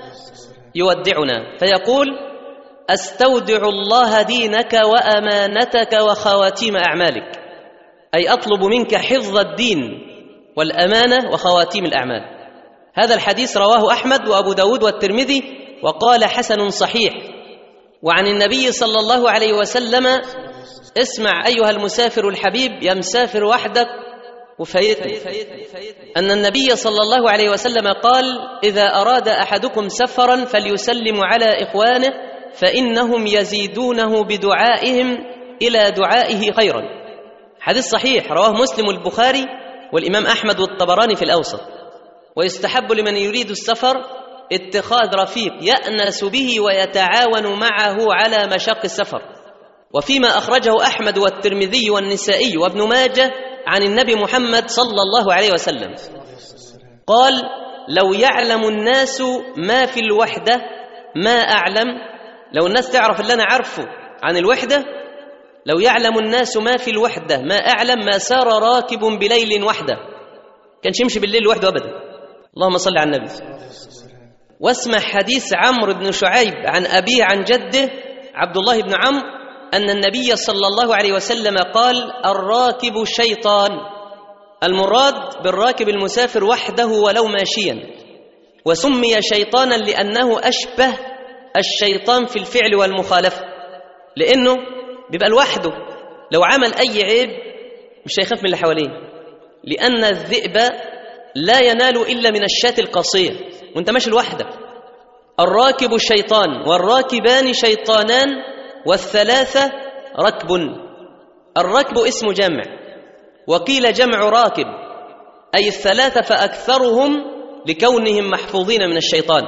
يودعنا فيقول: أستودع الله دينك وأمانتك وخواتيم أعمالك، أي أطلب منك حفظ الدين والأمانة وخواتيم الأعمال. هذا الحديث رواه أحمد وأبو داود والترمذي وقال حسن صحيح. وعن النبي صلى الله عليه وسلم: اسمع أيها المسافر الحبيب، يا مسافر وحدك وفايتني أن النبي صلى الله عليه وسلم قال: إذا أراد أحدكم سفرا فليسلم على إخوانه فإنهم يزيدونه بدعائهم إلى دعائه خيرا. حديث صحيح رواه مسلم والبخاري والإمام أحمد والطبراني في الأوسط. ويستحب لمن يريد السفر اتخاذ رفيق يأنس به ويتعاون معه على مشاق السفر. وفيما أخرجه أحمد والترمذي والنسائي وابن ماجه عن النبي محمد صلى الله عليه وسلم قال: لو يعلم الناس ما في الوحدة ما أعلم. لو الناس تعرف اللي أنا عارفه عن الوحدة، لو يعلم الناس ما في الوحدة ما أعلم ما سار راكب بليل وحده. كانش يمشي بالليل وحده أبدا. اللهم صل على النبي. واسمع حديث عمرو بن شعيب عن أبيه عن جده عبد الله بن عمرو أن النبي صلى الله عليه وسلم قال: الراكب شيطان. المراد بالراكب المسافر وحده ولو ماشيا، وسمي شيطانا لأنه أشبه الشيطان في الفعل والمخالفة، لأنه بيبقى لوحده، لو عمل أي عيب مش هيخاف من اللي حواليه، لأن الذئب لا ينال إلا من الشاة القصية وانت ماشي لوحدك. الراكب شيطان والراكبان شيطانان والثلاثة ركب. الركب اسم جمع، وقيل جمع راكب أي الثلاثة فأكثرهم لكونهم محفوظين من الشيطان.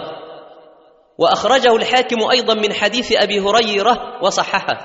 وأخرجه الحاكم أيضا من حديث أبي هريرة وصححه.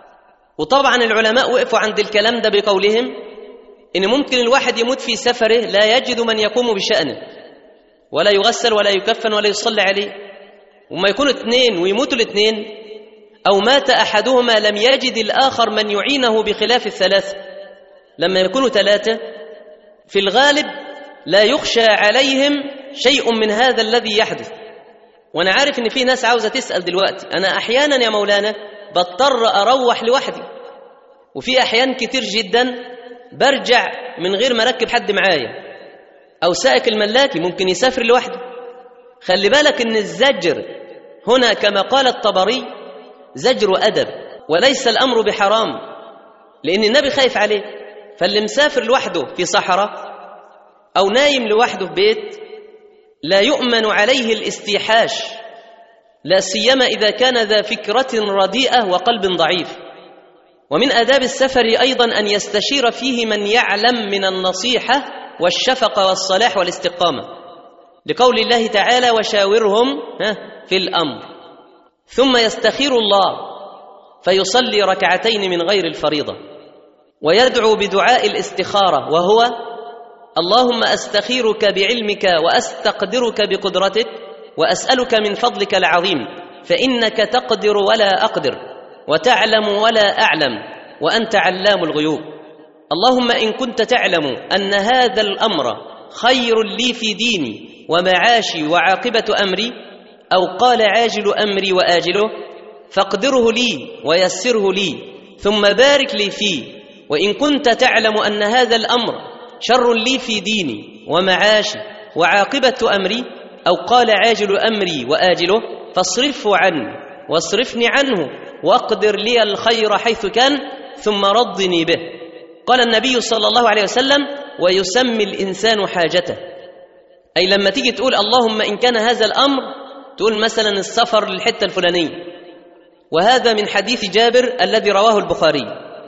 وطبعا العلماء وقفوا عند الكلام ده بقولهم إن ممكن الواحد يموت في سفره لا يجد من يقوم بشأنه، ولا يغسل ولا يكفن ولا يصلى عليه، وما يكونوا اثنين ويموتوا الاثنين، أو مات أحدهما لم يجد الآخر من يعينه بخلاف الثلاثة. لما يكونوا ثلاثة في الغالب لا يخشى عليهم شيء من هذا الذي يحدث. وأنا عارف إن في ناس عاوزة تسأل دلوقتي: أنا أحيانا يا مولانا بضطر أروح لوحدي، وفي أحيان كتير جدا برجع من غير ما أركب حد معايا، أو سائق الملاكي ممكن يسافر لوحده. خلي بالك إن الزجر هنا كما قال الطبري زجر أدب، وليس الأمر بحرام، لأن النبي خايف عليه. فاللي مسافر لوحده في صحراء أو نايم لوحده في بيت لا يؤمن عليه الاستيحاش، لا سيما إذا كان ذا فكرة رديئة وقلب ضعيف. ومن آداب السفر أيضا أن يستشير فيه من يعلم من النصيحة والشفقة والصلاح والاستقامة، لقول الله تعالى: وشاورهم في الأمر. ثم يستخير الله فيصلي ركعتين من غير الفريضة، ويدعو بدعاء الاستخارة، وهو: اللهم أستخيرك بعلمك وأستقدرك بقدرتك وأسألك من فضلك العظيم، فإنك تقدر ولا أقدر وتعلم ولا أعلم وأنت علام الغيوب. اللهم إن كنت تعلم أن هذا الأمر خير لي في ديني ومعاشي وعاقبة أمري، أو قال عاجل أمري وآجله، فاقدره لي ويسره لي ثم بارك لي فيه. وإن كنت تعلم أن هذا الأمر شر لي في ديني ومعاشي وعاقبة أمري، أو قال عاجل أمري وآجله، فاصرفه عني واصرفني عنه واقدر لي الخير حيث كان ثم ردني به. قال النبي صلى الله عليه وسلم: ويسمي الإنسان حاجته. أي لما تيجي تقول اللهم إن كان هذا الأمر، تقول مثلا السفر للحتة الفلانية، وهذا من حديث جابر الذي رواه البخاري.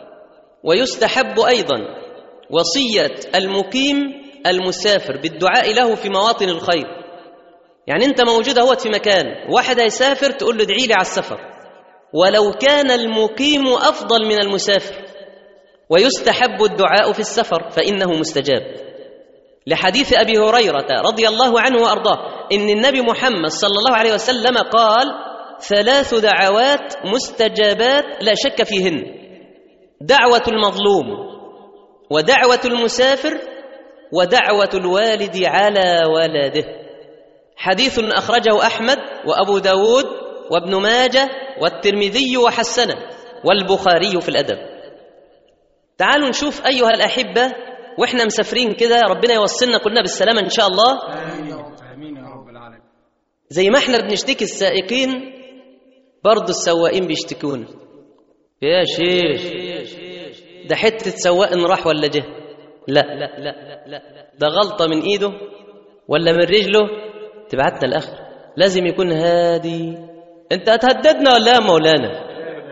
ويستحب أيضا وصية المقيم المسافر بالدعاء له في مواطن الخير. يعني أنت موجود اهوت في مكان، واحد هيسافر تقول له ادعي لي على السفر، ولو كان المقيم أفضل من المسافر. ويستحب الدعاء في السفر فإنه مستجاب، لحديث أبي هريرة رضي الله عنه وأرضاه إن النبي محمد صلى الله عليه وسلم قال: ثلاث دعوات مستجابات لا شك فيهن: دعوة المظلوم، ودعوة المسافر، ودعوة الوالد على ولده. حديث أخرجه أحمد وأبو داود وابن ماجه والترمذي وحسنه، والبخاري في الأدب. تعالوا نشوف أيها الأحبة، وإحنا مسافرين كده ربنا يوصلنا كلنا بالسلامة إن شاء الله. آمين يا رب العالمين. زي ما إحنا بنشتكي السائقين، برضو السواقين بيشتكون. يا شيخ ده حتة سواق راح ولا جه، لا لا لا لا، ده غلطة من إيده ولا من رجله تبعتنا الآخر. لازم يكون هادي. أنت هتهددنا ولا يا مولانا؟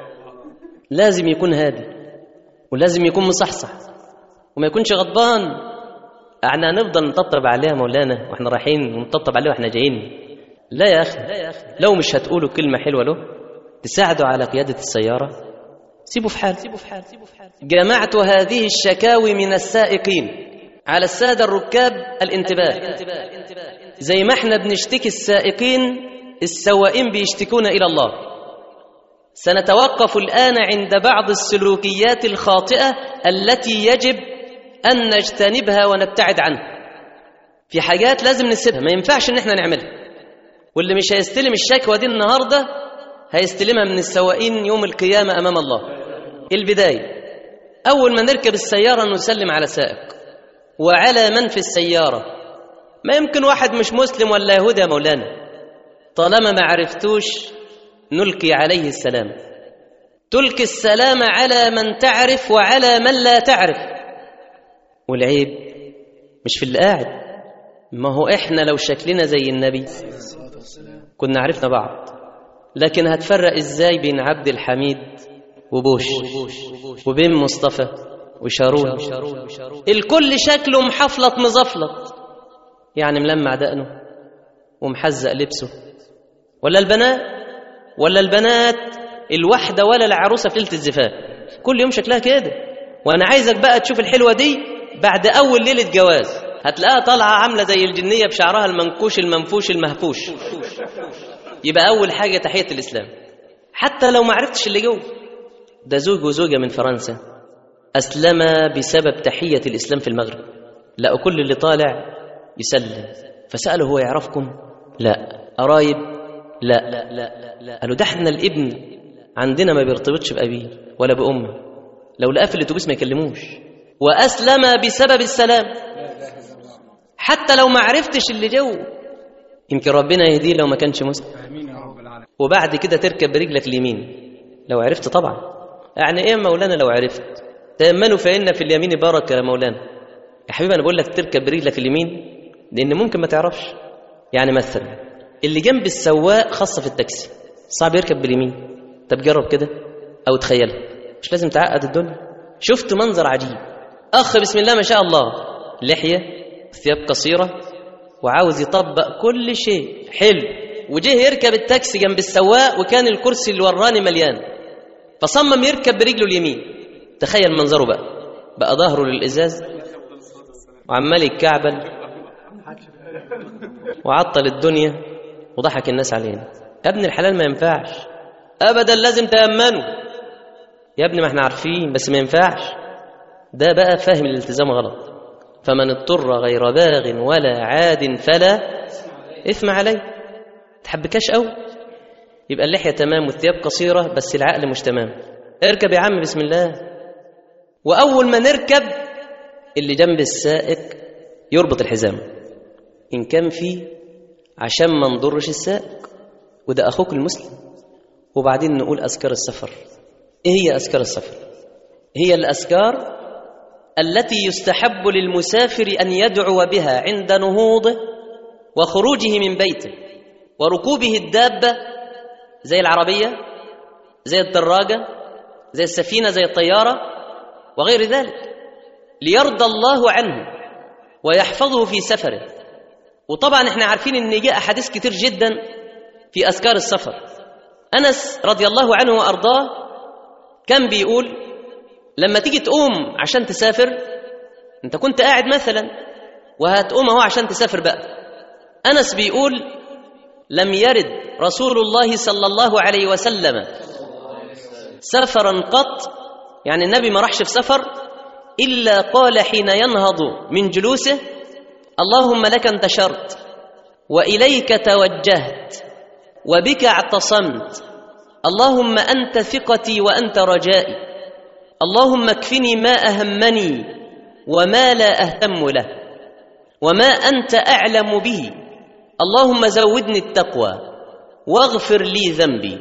لازم يكون هادي، ولازم يكون مصحصح، وما يكونش غضبان. احنا هنفضل نطبطب عليه يا مولانا واحنا رايحين، ونطبطب عليه واحنا جايين؟ لا يا أخي، لو مش هتقولوا كلمة حلوة له تساعدوا على قيادة السيارة، سيبوا في حال. جمعت هذه الشكاوي من السائقين على السادة الركاب الانتباه. زي ما احنا بنشتكي السائقين، السواقين بيشتكون إلى الله. سنتوقف الآن عند بعض السلوكيات الخاطئة التي يجب أن نجتنبها ونبتعد عنها. في حاجات لازم نسيبها، ما ينفعش ان احنا نعملها. واللي مش هيستلم الشكوى دي النهاردة هيستلمها من السواقين يوم القيامة أمام الله. البداية، أول ما نركب السيارة نسلم على سائق وعلى من في السيارة. ما يمكن واحد مش مسلم ولا يهودي يا مولانا، طالما ما عرفتوش نلقي عليه السلام. تلقي السلام على من تعرف وعلى من لا تعرف. والعيب مش في اللي قاعد، ما هو إحنا لو شكلنا زي النبي كنا عرفنا بعض. لكن هتفرق إزاي بين عبد الحميد وبوش، وبين مصطفى وشارون؟ الكل شكله محفلط مزفلط، يعني ملمع دقنه ومحزق لبسه. ولا البنات ولا البنات الوحدة ولا العروسة في ليلة الزفاف كل يوم شكلها كده. وأنا عايزك بقى تشوف الحلوة دي بعد أول ليلة جواز، هتلاقيها طالعة عاملة زي الجنية بشعرها المنكوش المنفوش المهفوش. يبقى أول حاجة تحية الإسلام، حتى لو ما عرفتش اللي جوه. ده زوج وزوجة من فرنسا أسلم بسبب تحية الإسلام في المغرب. لقوا كل اللي طالع يسلم، فسألوا هو يعرفكم؟ لا. قرايب؟ لا. قالوا ده احنا الابن عندنا ما بيرتبطش بأبيه ولا بأمه، لو لقى في الاتوبيس ما يكلموش. وأسلم بسبب السلام، حتى لو ما عرفتش اللي جوه. يمكن ربنا يهديه لو ما كانش مسلم. وبعد كده تركب برجلك اليمين لو عرفت طبعا. يعني ايه مولانا لو عرفت؟ تأمنوا فإن في اليمين بركة يا مولانا. يا حبيبي أنا بقول لك تركب برجلك اليمين لأن ممكن ما تعرفش. يعني مثلا اللي جنب السواق خاصة في التاكسي صعب يركب باليمين. طب جرب كده أو تخيلها، مش لازم تعقد الدنيا. شفت منظر عجيب، أخ بسم الله ما شاء الله، لحية، ثياب قصيرة، وعاوز يطبق كل شيء حلو، وجه يركب التاكسي جنب السواق وكان الكرسي اللي وراني مليان، فصمم يركب برجله اليمين. تخيل منظره بقى، بقى ظهره للإزاز وعمال يتكعبل وعطل الدنيا وضحك الناس علينا. يا ابن الحلال ما ينفعش أبدا، لازم تأمنوا يا ابني. ما احنا عارفين بس ما ينفعش. ده بقى فاهم الالتزام غلط. فمن اضطر غير باغ ولا عاد فلا إثم عليه. تحبكاش قوي، يبقى اللحية تمام والثياب قصيرة بس العقل مش تمام. اركب يا عم بسم الله. وأول ما نركب اللي جنب السائق يربط الحزام إن كان فيه، عشان ما نضرش السائق، وده أخوك المسلم. وبعدين نقول أذكار السفر. إيه هي أذكار السفر؟ هي الأذكار التي يستحب للمسافر أن يدعو بها عند نهوضه وخروجه من بيته وركوبه الدابة، زي العربية، زي الدراجة، زي السفينة، زي الطيارة وغير ذلك، ليرضى الله عنه ويحفظه في سفره. وطبعا احنا عارفين ان جاء أحاديث كتير جدا في أذكار السفر. أنس رضي الله عنه وأرضاه كان بيقول لما تيجي تقوم عشان تسافر، انت كنت قاعد مثلا وهتقوم اهو عشان تسافر بقى. أنس بيقول لم يرد رسول الله صلى الله عليه وسلم سفرا قط، يعني النبي ما راحش في سفر إلا قال حين ينهض من جلوسه اللهم لك انتشرت وإليك توجهت وبك اعتصمت، اللهم أنت ثقتي وأنت رجائي، اللهم اكفني ما أهمني وما لا أهتم له وما أنت أعلم به، اللهم زودني التقوى واغفر لي ذنبي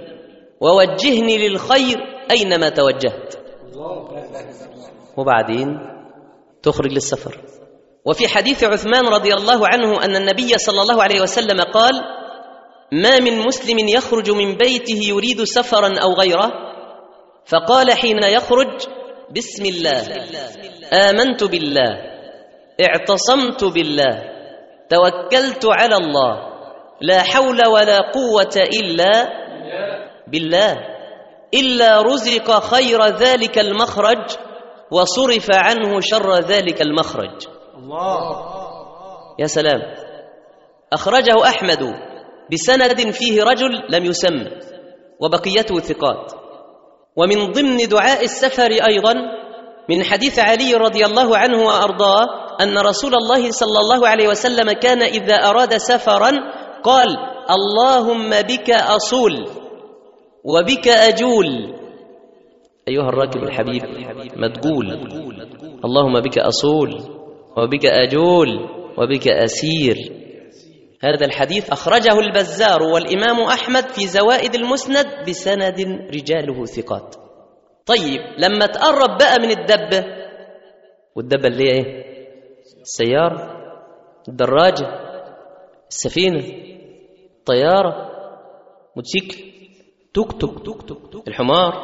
ووجهني للخير أينما توجهت. وبعدين تخرج للسفر. وفي حديث عثمان رضي الله عنه أن النبي صلى الله عليه وسلم قال: ما من مسلم يخرج من بيته يريد سفرا أو غيره فقال حين يخرج: بسم الله، آمنت بالله، اعتصمت بالله، توكلت على الله، لا حول ولا قوة إلا بالله، إلا رزق خير ذلك المخرج وصرف عنه شر ذلك المخرج. الله. يا سلام. أخرجه أحمد بسند فيه رجل لم يسمى وبقيته ثقات. ومن ضمن دعاء السفر أيضا من حديث علي رضي الله عنه وأرضاه أن رسول الله صلى الله عليه وسلم كان إذا أراد سفرا قال: اللهم بك أصول وبك أجول. أيها الراكب الحبيب ما تقول اللهم بك أصول وبك أجول وبك أسير. هذا الحديث أخرجه البزار والإمام أحمد في زوائد المسند بسند رجاله ثقات. طيب لما تقرب بقى من الدبة، والدبة اللي هي إيه؟ السيارة، الدراجة، السفينة، الطيارة، موتوسيكل، توك توك توك توك، الحمار،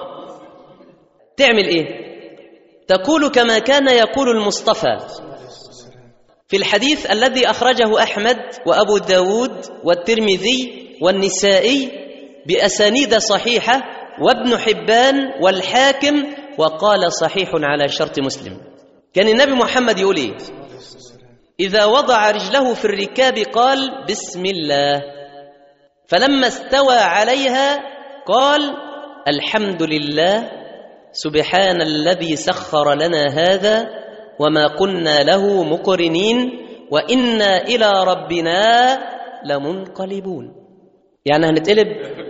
تعمل إيه؟ تقول كما كان يقول المصطفى في الحديث الذي أخرجه أحمد وأبو داود والترمذي والنسائي بأسانيد صحيحة وابن حبان والحاكم، وقال صحيح على شرط مسلم. كان النبي محمد يقول إيه؟ إذا وضع رجله في الركاب قال: بسم الله، فلما استوى عليها قال: الحمد لله، سبحان الذي سخر لنا هذا وما كنا له مقرنين وإنا إلى ربنا لمنقلبون. يعني هنتقلب؟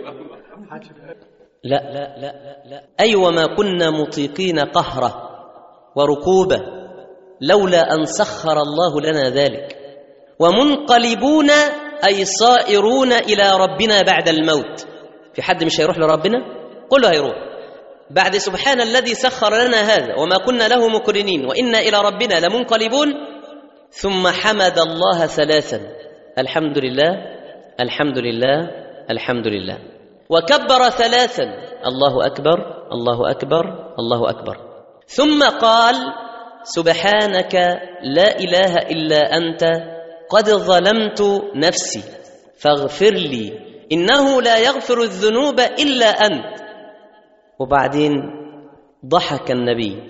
لا لا لا لا أي أيوة وما كنا مطيقين قهره وركوبه لولا أن سخر الله لنا ذلك. ومنقلبون أي صائرون إلى ربنا بعد الموت. في حد مش هيروح لربنا؟ كله هيروح. بعد سبحان الذي سخر لنا هذا وما كنا له مقرنين وإنا إلى ربنا لمنقلبون، ثم حمد الله ثلاثا: الحمد لله، الحمد لله، الحمد لله. وكبر ثلاثا: الله أكبر، الله أكبر، الله أكبر. ثم قال: سبحانك لا إله إلا أنت قد ظلمت نفسي فاغفر لي إنه لا يغفر الذنوب إلا أنت. وبعدين ضحك النبي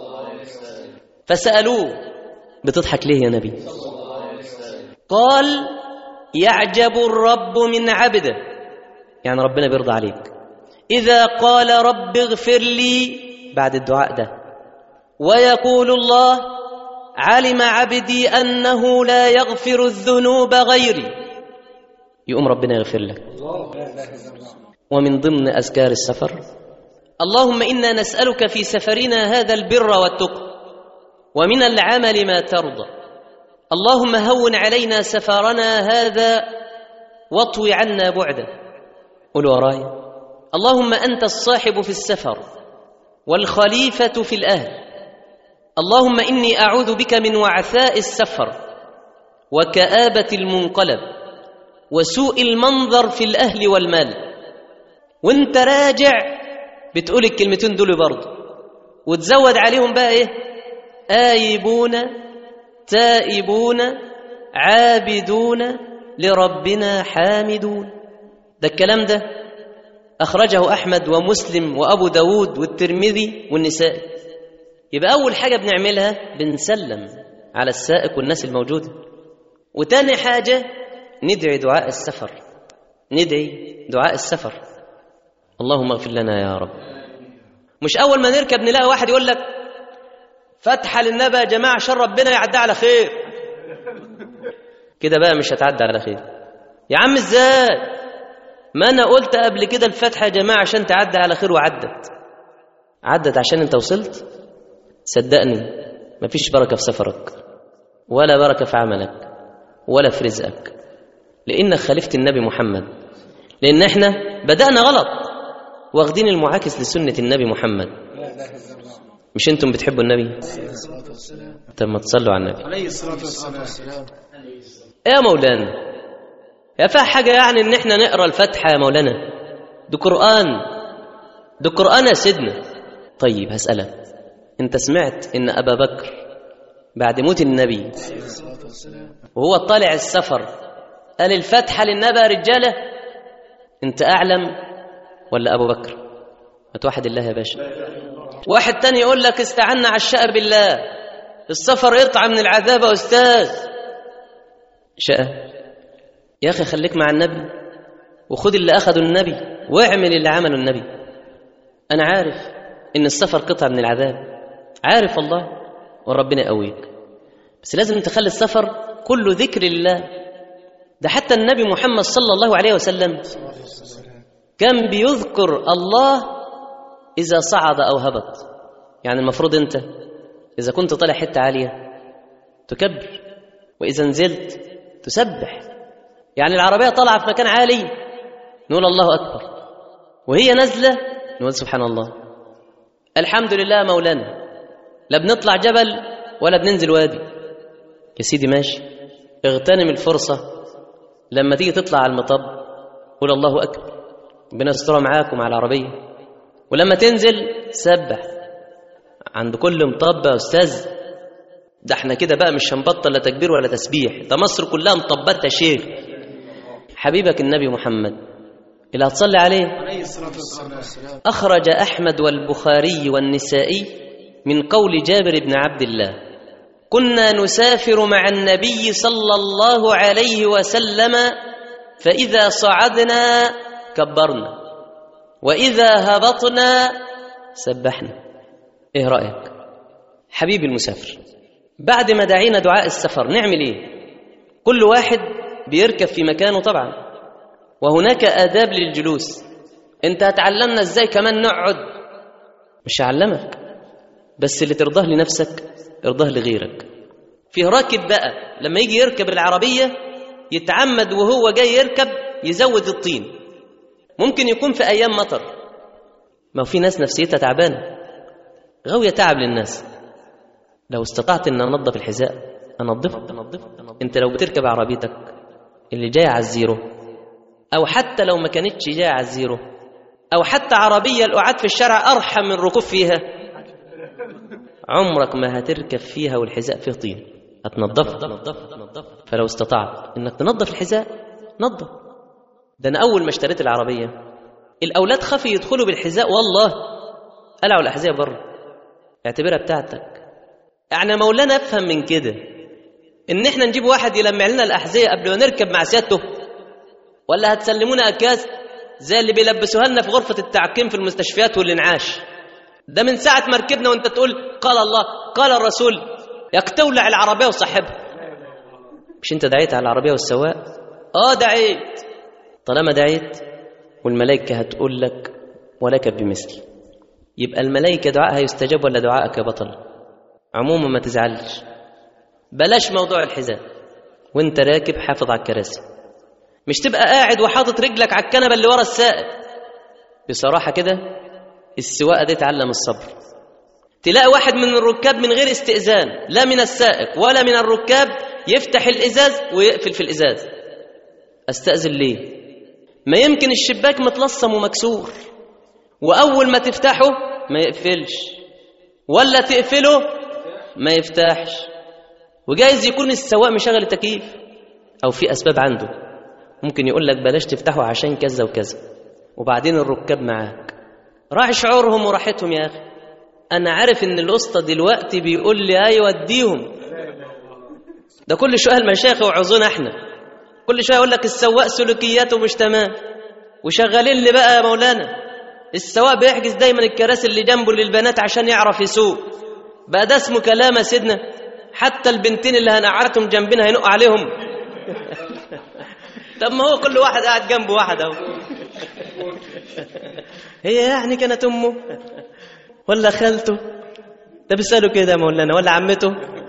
فسألوه: بتضحك ليه يا نبي؟ قال: يعجب الرب من عبده، يعني ربنا بيرضى عليك، إذا قال رب اغفر لي بعد الدعاء ده، ويقول الله: علم عبدي أنه لا يغفر الذنوب غيري، يقوم ربنا يغفر لك. ومن ضمن أذكار السفر: اللهم إنا نسألك في سفرنا هذا البر والتقى ومن العمل ما ترضى، اللهم هون علينا سفرنا هذا واطوي عنا بعده. قل وراي: اللهم أنت الصاحب في السفر والخليفة في الأهل، اللهم إني أعوذ بك من وعثاء السفر وكآبة المنقلب وسوء المنظر في الأهل والمال. وانت راجع بتقول الكلمتين دول برضه، وتزود عليهم بقى ايه؟ آيبون تائبون عابدون لربنا حامدون. ده الكلام ده أخرجه أحمد ومسلم وأبو داود والترمذي والنسائي. يبقى أول حاجة بنعملها بنسلم على السائق والناس الموجودة. وتاني حاجة ندعي دعاء السفر، ندعي دعاء السفر: اللهم اغفر لنا يا رب. مش أول ما نركب نلاقي واحد يقول لك: فتحة للنبي يا جماعة عشان ربنا يعدي على خير. كده بقى مش هتعدي على خير يا عم. ازاي؟ ما أنا قلت قبل كده الفتحة يا جماعة عشان تعدي على خير، وعدت. عدت عشان انت وصلت؟ صدقني مفيش بركة في سفرك ولا بركة في عملك ولا في رزقك، لأنك خالفت النبي محمد. لأن احنا بدأنا غلط، واخدين المعاكس لسنة النبي محمد. مش انتم بتحبوا النبي؟ طب ما تصلوا على النبي عليه الصلاة والسلام. يا مولانا، يا فيها حاجة يعني ان احنا نقرأ الفاتحة يا مولانا؟ ده قرآن، ده قرآن يا سيدنا. طيب هسألك، انت سمعت ان ابا بكر بعد موت النبي وهو طالع السفر قال الفاتحة للنبي يا رجالة؟ انت اعلم ولا ابو بكر؟ ما توحد الله يا باشا. واحد تاني يقول لك استعنا على الشقة بالله، السفر يقطع من العذاب يا استاذ. شقة يا اخي، خليك مع النبي وخد اللي اخده النبي واعمل اللي عمله النبي. انا عارف ان السفر قطعة من العذاب، عارف الله، وربنا يقويك، بس لازم تخلي السفر كله ذكر لله. ده حتى النبي محمد صلى الله عليه وسلم كان بيذكر الله إذا صعد أو هبط. يعني المفروض أنت إذا كنت طالع حتة عالية تكبر، وإذا نزلت تسبح. يعني العربية طالعة في مكان عالي نقول الله أكبر، وهي نزلة نقول سبحان الله. الحمد لله مولانا، لا بنطلع جبل ولا بننزل وادي. يا سيدي ماشي، اغتنم الفرصة، لما تيجي تطلع على المطب قول الله أكبر، ربنا يسترها معاك ومع العربية. ولما تنزل سبح عند كل مطب يا أستاذ. ده احنا كده بقى مش هنبطل لا تكبير ولا تسبيح، ده مصر كلها مطبات يا شيخ. حبيبك النبي محمد اللي هتصلي عليه أخرج أحمد والبخاري والنسائي من قول جابر بن عبد الله: كنا نسافر مع النبي صلى الله عليه وسلم، فإذا صعدنا كبرنا وإذا هبطنا سبحنا. إيه رأيك حبيبي المسافر؟ بعد ما دعينا دعاء السفر نعمل إيه؟ كل واحد بيركب في مكانه طبعا، وهناك آداب للجلوس. أنت هتعلمنا إزاي كمان نقعد؟ مش هعلمك، بس اللي ترضاه لنفسك ارضاه لغيرك. فيه راكب بقى لما يجي يركب العربية يتعمد وهو جاي يركب يزود الطين، ممكن يكون في أيام مطر. ما هو في ناس نفسيتها تعبانة غاوية تعب للناس. لو استطعت أن أنظف الحذاء أنظفه. أنت لو بتركب عربيتك اللي جاية على الزيرو، أو حتى لو ما كانتش جاية على الزيرو، أو حتى عربية القعاد في الشارع أرحم من ركوب فيها، عمرك ما هتركب فيها والحذاء فيه طين، هتنظفه. فلو استطعت انك تنظف الحذاء نظف. ده انا اول ما اشتريت العربيه الاولاد خافوا يدخلوا بالحذاء، والله قلعوا الاحذيه بره، اعتبرها بتاعتك. يعني مولانا افهم من كده ان احنا نجيب واحد يلمع لنا الاحذيه قبل ما نركب مع سيادته؟ ولا هتسلمونا اكياس زي اللي بيلبسوها لنا في غرفه التعقيم في المستشفيات والانعاش؟ ده من ساعة ما ركبنا وانت تقول قال الله قال الرسول، ياك تولع العربية وصاحبها. مش انت دعيت على العربية والسواق؟ اه دعيت. طالما دعيت والملائكة هتقول لك ولك بمثل، يبقى الملائكة دعائها يستجاب ولا دعائك يا بطل؟ عموما ما تزعلش، بلاش موضوع الحذاء وانت راكب حافظ على الكراسي. مش تبقى قاعد وحاطط رجلك على الكنبة اللي ورا السائق. بصراحة كده السواقة دي تعلم الصبر. تلاقي واحد من الركاب من غير استئذان، لا من السائق ولا من الركاب، يفتح الإزاز ويقفل في الإزاز. أستأذن ليه؟ ما يمكن الشباك متلصم ومكسور، وأول ما تفتحه ما يقفلش، ولا تقفله ما يفتحش. وجايز يكون السواق مشغل التكييف أو في أسباب عنده، ممكن يقول لك بلاش تفتحه عشان كذا وكذا. وبعدين الركاب معاك، راعي شعورهم وراحتهم يا أخي. أنا عارف إن الأسطى دلوقتي بيقول لي أيوة اديهم، ده كل شوية المشايخ وعظونا احنا، كل شوية يقول لك السواق سلوكياته مش تمام، وشغالين لي بقى يا مولانا السواق بيحجز دايما الكراسي اللي جنبه للبنات عشان يعرف يسوق. بقى ده اسمه كلام يا سيدنا؟ حتى البنتين اللي هنقعدتهم جنبنا هينق عليهم. طب ما هو كل واحد قاعد جنبه واحد اهو. هي يعني كانت امه ولا خالته؟ ده بيسألوا كده يا مولانا، ولا عمته،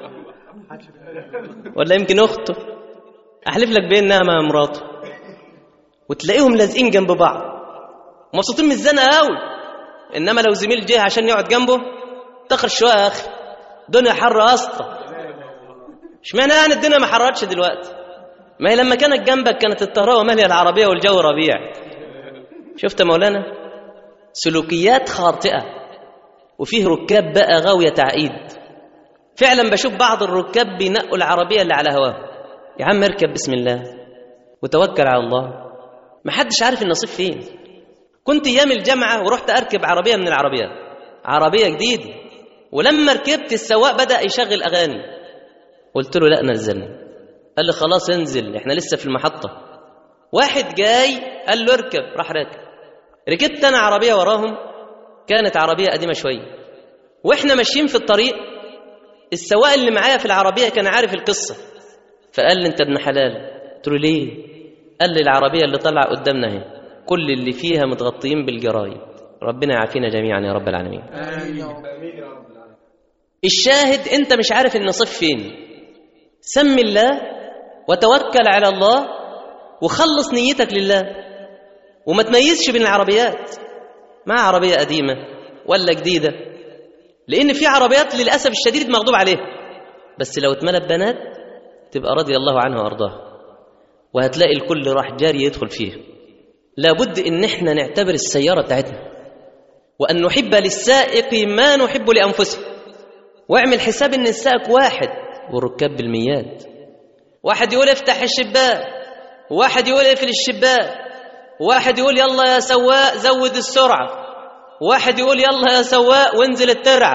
ولا يمكن اخته، احلف لك بانها مراته. وتلاقيهم لازقين جنب بعض مبسوطين من الزنقه قوي. انما لو زميل جه عشان يقعد جنبه تخر شويه يا اخي، الدنيا حر اسطى. اشمعنى يعني الدنيا ما حرتش دلوقتي؟ ما هي لما كانت جنبك كانت الطهراوه ماليه العربيه والجو ربيع. شفت يا مولانا؟ سلوكيات خاطئه، وفيه ركاب بقى غاويه تعقيد. فعلا بشوف بعض الركاب بينقوا العربيه اللي على هواه. يا عم اركب بسم الله وتوكل على الله، ما حدش عارف النصيب فين. كنت ايام الجامعه ورحت اركب عربيه من العربيات، عربيه جديده، ولما ركبت السواق بدا يشغل اغاني. قلت له لا نزلني. قال لي خلاص انزل احنا لسه في المحطه. واحد جاي قال له اركب، راح راكب. ركبت انا عربيه وراهم، كانت عربيه قديمه شويه، واحنا ماشيين في الطريق السواق اللي معايا في العربيه كان عارف القصه، فقال لي انت ابن حلال. قلت له ليه؟ قال لي العربيه اللي طلع قدامنا اهي كل اللي فيها متغطيين بالجرايد، ربنا يعافينا جميعا يا رب العالمين. آمين. الشاهد انت مش عارف النصيب فين، سم الله وتوكل على الله وخلص نيتك لله، وما تميزش بين العربيات، ما عربيه قديمه ولا جديده، لان في عربيات للاسف الشديد مغضوب عليها، بس لو اتملت بنات تبقى رضي الله عنها وارضاها، وهتلاقي الكل راح جاري يدخل فيها. لابد ان احنا نعتبر السياره بتاعتنا، وان نحب للسائق ما نحب لانفسنا، واعمل حساب ان السائق واحد والركاب بالميات. واحد يقول افتح الشباك، واحد يقول اقفل الشباك، واحد يقول يلا يا سواق زود السرعه، واحد يقول يلا يا سواق وانزل الترعه.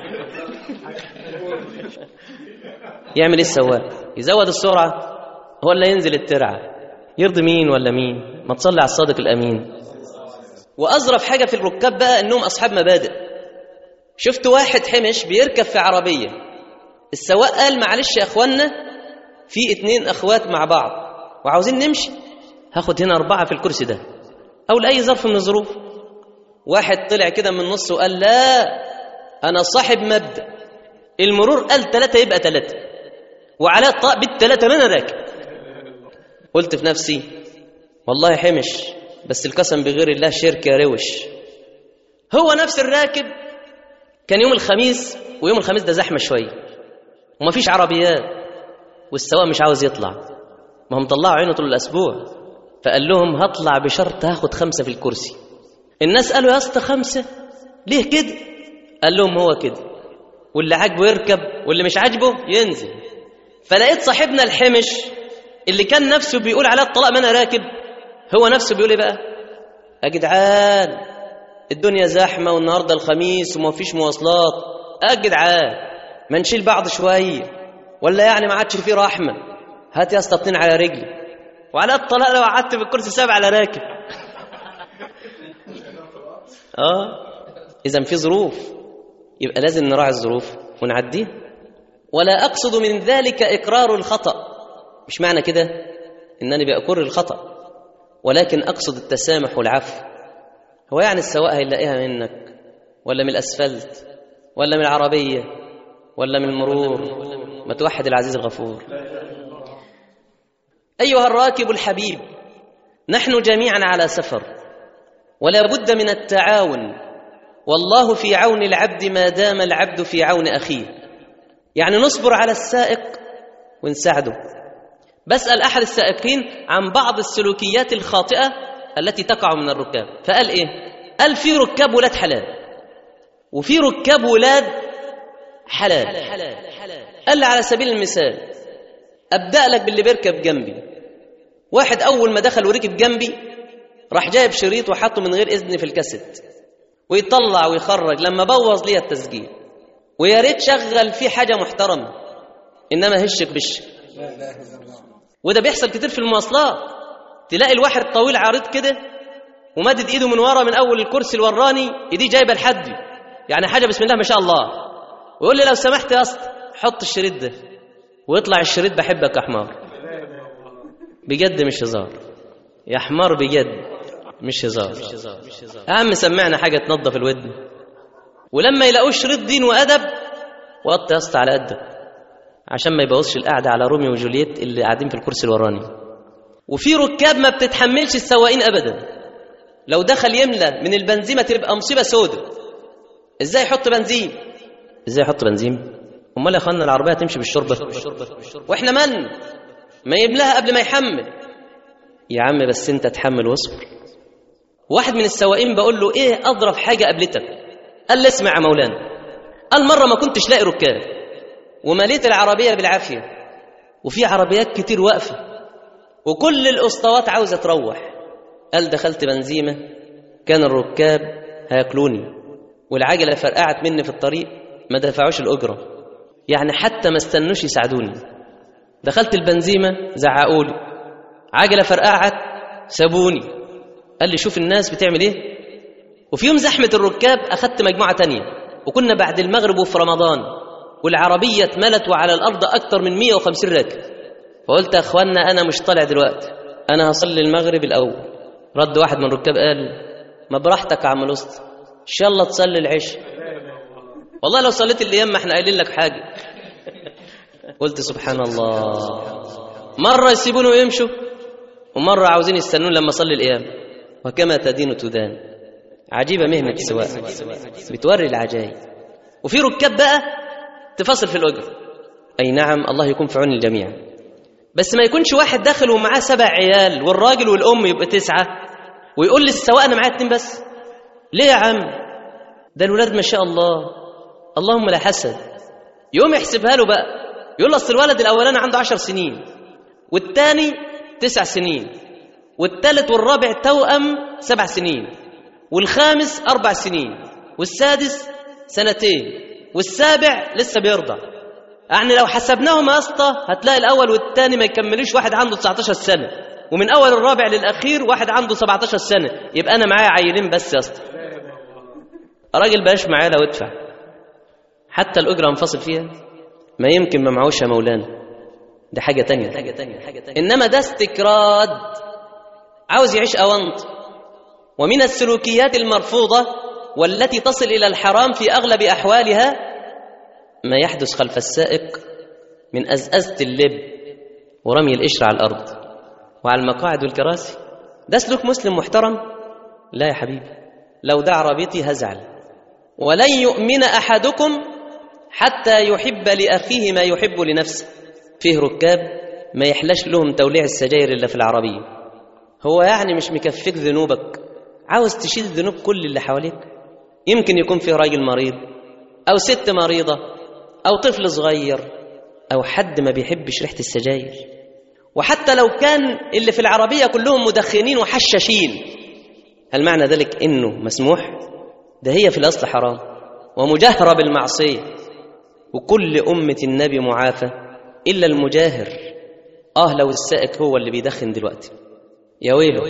يعمل ايه السواق؟ يزود السرعه ولا ينزل الترعه؟ يرضي مين ولا مين؟ ما تصلي على الصادق الامين. واظرف حاجه في الركاب بقى انهم اصحاب مبادئ. شفت واحد حمش بيركب في عربيه، السواق قال معلش يا اخوانا في اتنين اخوات مع بعض وعاوزين نمشي، هاخد هنا اربعه في الكرسي ده او لاي ظرف من الظروف. واحد طلع كده من النص وقال لا انا صاحب مبدأ، المرور قال ثلاثه يبقى ثلاثه، وعلى الطاق بالثلاثه ما انا راكب. قلت في نفسي والله حمش، بس القسم بغير الله شرك يا روش. هو نفس الراكب كان يوم الخميس، ويوم الخميس ده زحمه شويه ومفيش عربيات، والسواق مش عاوز يطلع، ما هم طلعوا عينه طول الاسبوع، فقال لهم هطلع بشرط هاخد خمسه في الكرسي. الناس قالوا يا اسطى خمسه ليه كده؟ قال لهم هو كده، واللي عاجبه يركب واللي مش عاجبه ينزل. فلقيت صاحبنا الحمش اللي كان نفسه بيقول على الطلاق ما انا راكب، هو نفسه بيقول ايه بقى؟ يا جدعان الدنيا زحمه والنهارده الخميس وما فيش مواصلات، يا جدعان ما نشيل بعض شويه، ولا يعني ما عادش فيه رحمه، هات يا اسطى اتنين على رجلي. وعلى الطلاق لو قعدت في الكرسي سابع على راكب. اه اذا في ظروف يبقى لازم نراعي الظروف ونعديها. ولا اقصد من ذلك اقرار الخطأ، مش معنى كده انني بأقر الخطأ، ولكن اقصد التسامح والعفو. هو يعني السواق هيلاقيها منك ولا من الاسفلت ولا من العربيه ولا من المرور؟ ما توحد العزيز الغفور. ايها الراكب الحبيب، نحن جميعا على سفر، ولا بد من التعاون، والله في عون العبد ما دام العبد في عون اخيه. يعني نصبر على السائق ونساعده. بسأل أحد السائقين عن بعض السلوكيات الخاطئة التي تقع من الركاب، فقال إيه؟ قال في ركاب ولاد حلال وفي ركاب ولاد حلال. قال لي على سبيل المثال أبدأ لك باللي بيركب جنبي. واحد أول ما دخل وركب جنبي راح جايب شريط وحطه من غير إذن في الكاسيت، ويطلع ويخرج لما بوظ لي التسجيل، ويا ريت شغل فيه حاجة محترمة، إنما هشك بشك. وده بيحصل كتير في المواصلات، تلاقي الواحد طويل عريض كده ومدد ايده من ورا من اول الكرسي الوراني، ايديه جايبه لحد يعني حاجه بسم الله ما شاء الله، ويقول لي لو سمحت يا اسطى حط الشريط ده، ويطلع الشريط بحبك يا حمار. بجد مش هزار يا حمار، بجد مش هزار. يا عم سمعنا حاجه تنظف الودن. ولما يلاقوا شريط دين وادب وقط يا اسطى على قدك، عشان ما يبوظش القعده على روميو وجولييت اللي قاعدين في الكرسي الوراني. وفي ركاب ما بتتحملش السواقين ابدا، لو دخل يملى من البنزيمه تبقى مصيبه سودة. ازاي يحط بنزين ازاي يحط بنزين؟ امال يا اخوانا العربيه تمشي بالشربه واحنا من ما يملاها قبل ما يحمل؟ يا عم بس انت تحمل واصبر. واحد من السواقين بقول له ايه اضرب حاجه قابلتك؟ قال لي اسمع يا مولانا، قال مره ما كنتش لاقي ركاب ومليت العربيه بالعافيه وفي عربيات كتير واقفه وكل الاسطوات عاوزه تروح. قال دخلت بنزيمه كان الركاب هياكلوني والعجله فرقعت مني في الطريق، ما دفعوش الاجره، يعني حتى ما استنوش يساعدوني. دخلت البنزيمه زعقولي، عجله فرقعت سابوني. قال لي شوف الناس بتعمل ايه. وفي يوم زحمه الركاب اخذت مجموعه تانية وكنا بعد المغرب وفي رمضان والعربيه اتملت وعلى الارض اكتر من مية وخمسين راكب. فقلت يا اخوانا انا مش طالع دلوقتي، انا هصلي المغرب الاول. رد واحد من الركاب قال ما براحتك يا عم الاسطى، ان شاء الله تصلي العشاء. والله لو صليت الايام ما احنا قايلين لك حاجه. قلت سبحان الله، مره يسيبونه ويمشوا ومره عاوزين يستنون لما اصلي الايام. وكما تدين تدان. عجيبه مهنه السواق، بتوري العجائب. وفي ركاب بقى تفاصل في الاجر. اي نعم الله يكون في عون الجميع، بس ما يكونش واحد داخل ومعاه سبع عيال والراجل والام يبقى تسعه ويقول للسواق انا معايا اتنين بس. ليه يا عم؟ ده الولاد ما شاء الله اللهم لا حسد. يوم يحسبها له بقى، يقول اصل الولد الاولاني عنده عشر سنين والثاني تسع سنين والثالث والرابع توأم سبع سنين والخامس اربع سنين والسادس سنتين والسابع لسه بيرضع. يعني لو حسبناهم يا اسطى هتلاقي الاول والثاني ما يكملوش واحد عنده تسعتاشر سنه، ومن اول الرابع للاخير واحد عنده سبعتاشر سنه. يبقى انا معايا عيلين بس يا اسطى. راجل بلاش معايا لو ادفع حتى الاجره انفصل فيها. ما يمكن ما معوش يا مولانا، ده حاجه تانية. حاجه تانية حاجه تانية انما ده استكراد، عاوز يعيش اونط. ومن السلوكيات المرفوضه والتي تصل الى الحرام في اغلب احوالها ما يحدث خلف السائق من أزأزة اللب ورمي القشر على الأرض وعلى المقاعد والكراسي. ده سلوك مسلم محترم؟ لا يا حبيبي، لو ده عربيتي هزعل. ولن يؤمن أحدكم حتى يحب لأخيه ما يحب لنفسه. فيه ركاب ما يحلاش لهم توليع السجاير إلا في العربية. هو يعني مش مكفيك ذنوبك، عاوز تشيل ذنوب كل اللي حواليك. يمكن يكون فيه راجل مريض أو ست مريضة أو طفل صغير أو حد ما بيحبش ريحة السجاير. وحتى لو كان اللي في العربية كلهم مدخنين وحشاشين، هل معنى ذلك إنه مسموح؟ ده هي في الأصل حرام ومجهرة بالمعصية. وكل أمة النبي معافى إلا المجاهر. آه لو السائق هو اللي بيدخن دلوقتي يا ويله.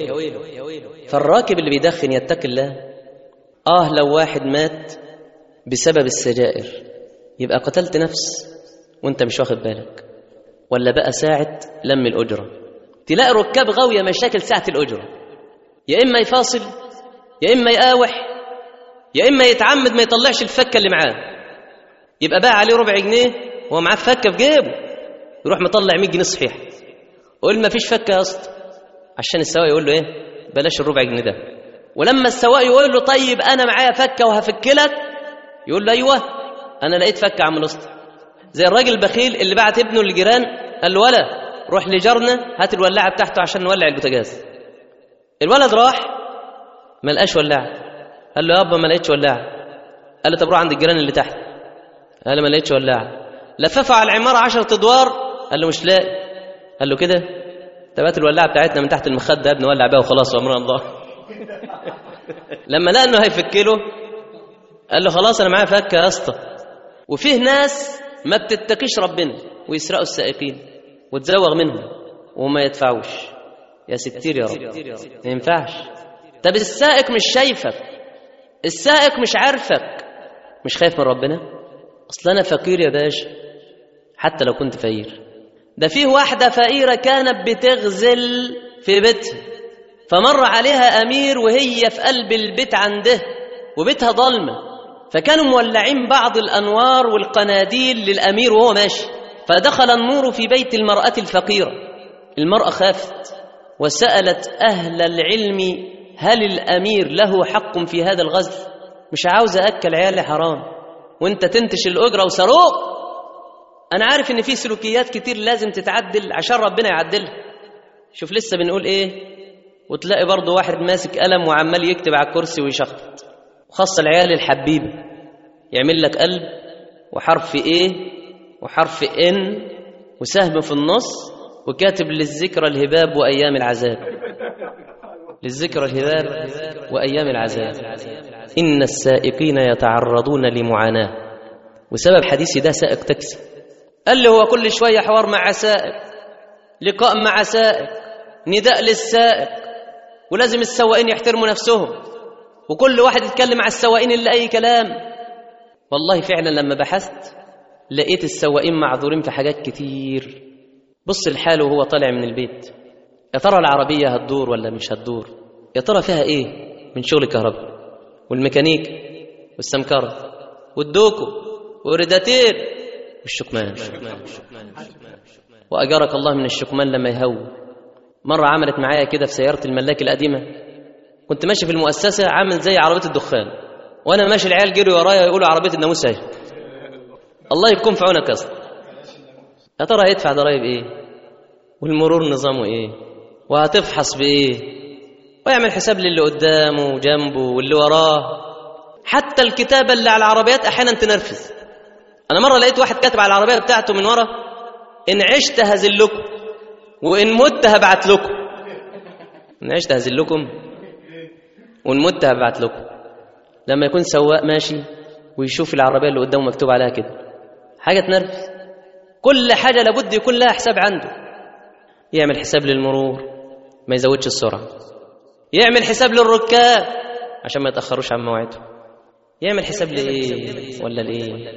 فالراكب اللي بيدخن يتقي الله. آه لو واحد مات بسبب السجائر يبقى قتلت نفس وانت مش واخد بالك. ولا بقى ساعة لم الأجرة، تلاقي ركاب غاوية مشاكل ساعة الأجرة، يا إما يفاصل يا إما يقاوح يا إما يتعمد ما يطلعش الفكة اللي معاه، يبقى باع عليه ربع جنيه وهو معاه فكة في جيبه، يروح مطلع مية جنيه صحيح ويقول ما فيش فكة يا اسطى، عشان السواق يقول له ايه بلاش الربع جنيه ده. ولما السواق يقول له طيب أنا معايا فكة وهفكلك، يقول له أيوه أنا لقيت فكة يا عم الاسطى. زي الراجل البخيل اللي بعت ابنه للجيران قال له ولا روح لجارنا هات الولاعة بتاعته عشان نولع البوتاجاز. الولد راح ما لقاش ولاعة، قال له يابا ما لقيتش ولاعة. قال له طب روح عند الجيران اللي تحت. قال له ما لقيتش ولاعة. لففها على العمارة عشرة ادوار، قال له مش لاقي. قال له كده طب هات الولاعة بتاعتنا من تحت المخدة يا ابني ولع بيها وخلاص وامرنا الله. لما لقى انه هيفكله قال له خلاص انا معايا فكه يا اسطى. وفيه ناس ما بتتقيش ربنا ويسرقوا السائقين وتزوغ منهم وما يدفعوش. يا ستير يا رب ما ينفعش. طب السائق مش شايفك، السائق مش عارفك، مش خايف من ربنا؟ اصل انا فقير يا باشا حتى لو كنت فقير. ده فيه واحده فقيره كانت بتغزل في بيتها، فمر عليها امير وهي في قلب البيت عنده وبيتها ضلمه، فكانوا مولعين بعض الأنوار والقناديل للأمير وهو ماشي، فدخل النور في بيت المرأة الفقيرة. المرأة خافت وسألت أهل العلم هل الأمير له حق في هذا الغزل؟ مش عاوز أكل عيالي حرام. وانت تنتش الأجرة وصاروخ. أنا عارف إن في سلوكيات كتير لازم تتعدل عشان ربنا يعدلها. شوف لسه بنقول إيه، وتلاقي برضه واحد ماسك قلم وعمال يكتب على الكرسي ويشخبط، وخاصة العيال الحبيبة يعمل لك قلب وحرف إيه وحرف إن وسهم في النص وكاتب للذكرى الهباب وأيام العذاب. للذكرى الهباب وأيام العذاب. إن السائقين يتعرضون لمعاناة، وسبب حديثي ده سائق تاكسي. قال لي هو كل شوية حوار مع سائق، لقاء مع سائق، نداء للسائق، ولازم السواقين يحترموا نفسهم، وكل واحد يتكلم على السواقين اللي أي كلام. والله فعلا لما بحثت لقيت السواقين معذورين في حاجات كتير. بص الحال وهو طالع من البيت، يا ترى العربية هتدور ولا مش هتدور؟ يا ترى فيها ايه من شغل الكهرباء والميكانيك والسمكرة والدوكو والريداتير والشكمان. وأجارك الله من الشكمان لما يهو. مرة عملت معايا كده في سيارة الملاك القديمة، كنت ماشي في المؤسسة عامل زي عربية الدخان، وأنا ماشي العيال جري ورايا يقولوا عربية الناموس اهي. الله يكون في عونك يا اسطى. يا ترى هيدفع ضرايب ايه؟ والمرور نظامه ايه؟ وهتفحص بايه؟ ويعمل حساب للي قدامه وجنبه واللي وراه. حتى الكتابة اللي على العربيات أحيانا تنرفز. أنا مرة لقيت واحد كاتب على العربية بتاعته من ورا: إن عشت هزلكم وإن مت هبعت لكم. إن عشت هزلكم وإن مت هبعت لكم. لما يكون سواق ماشي ويشوف العربية اللي قدامه مكتوب عليها كده، حاجة تنرفز. كل حاجة لابد يكون لها حساب عنده. يعمل حساب للمرور ما يزودش السرعة، يعمل حساب للركاب عشان ما يتأخروش عن موعدهم، يعمل حساب لإيه ولا لإيه.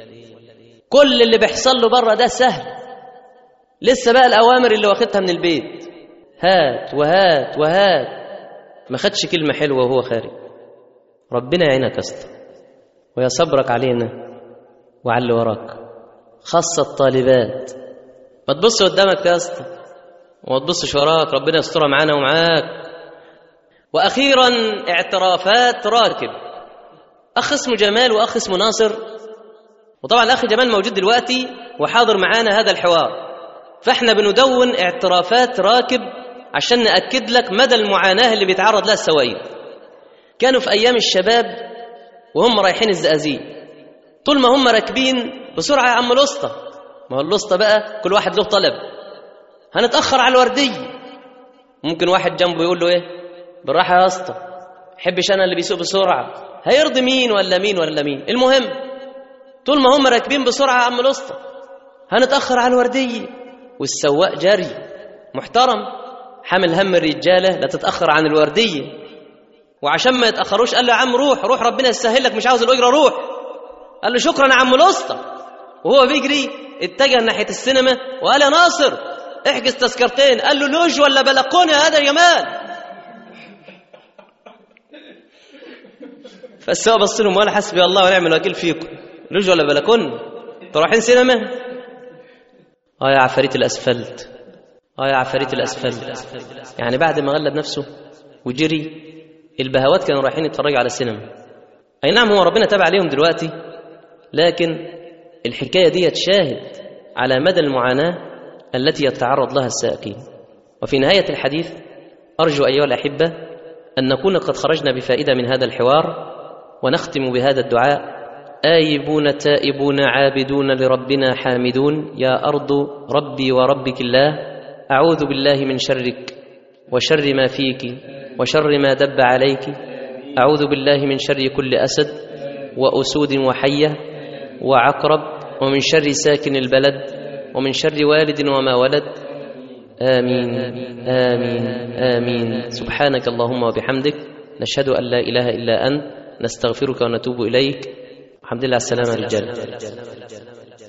كل اللي بيحصل له بره ده سهل. لسه بقى الأوامر اللي واخدها من البيت، هات وهات وهات، ما خدش كلمة حلوة وهو خارج. ربنا يعينك يا اسطى ويا صبرك علينا وعلى اللي وراك، خاصة الطالبات. ما تبص قدامك يا اسطى وما تبصش وراك، ربنا يسترها معانا ومعاك. وأخيرا اعترافات راكب. أخ اسمه جمال وأخ اسمه ناصر، وطبعا الأخ جمال موجود دلوقتي وحاضر معانا هذا الحوار، فإحنا بندون اعترافات راكب عشان نأكد لك مدى المعاناة اللي بيتعرض لها السواقين. كانوا في أيام الشباب وهم رايحين الزقازيق، طول ما هم راكبين بسرعة يا عم الوسطى، ما هو الوسطى بقى كل واحد له طلب، هنتأخر على الوردية. ممكن واحد جنبه يقول له ايه، بالراحة يا اسطى، حبش أنا اللي بيسوق بسرعة، هيرضي مين ولا مين ولا مين. المهم طول ما هم راكبين بسرعة يا عم الوسطى هنتأخر على الوردية، والسواق جري محترم حامل هم الرجالة لا تتأخر عن الوردية، وعشان ما يتأخروش قال له يا عم روح روح ربنا يسهل لك، مش عاوز الأجرة روح. قال له شكرا يا عم الوسطى، وهو بيجري اتجه ناحية السينما وقال يا ناصر احجز تذكرتين. قال له لوج ولا بلكونه هذا يا جمال؟ فالسواق بص لهم ولا حسبي الله ونعم الوكيل فيكم، لوج ولا بلكون؟ انتوا رايحين سينما؟ اه يا عفاريت الاسفلت، اه يا عفاريت الاسفلت. يعني بعد ما غلب نفسه وجري، البهوات كانوا رايحين يتفرجوا على السينما. اي نعم هو ربنا تابع عليهم دلوقتي، لكن الحكايه دي تشاهد على مدى المعاناه التي يتعرض لها السائقين. وفي نهايه الحديث ارجو ايها الاحبه ان نكون قد خرجنا بفائده من هذا الحوار، ونختم بهذا الدعاء: آيبون تائبون عابدون لربنا حامدون، يا أرض ربي وربك الله، أعوذ بالله من شرك وشر ما فيك وشر ما دب عليك، أعوذ بالله من شر كل أسد وأسود وحية وعقرب، ومن شر ساكن البلد، ومن شر والد وما ولد. آمين آمين آمين. سبحانك اللهم وبحمدك، نشهد أن لا إله إلا أنت، نستغفرك ونتوب إليك. الحمد لله على السلامة رجال.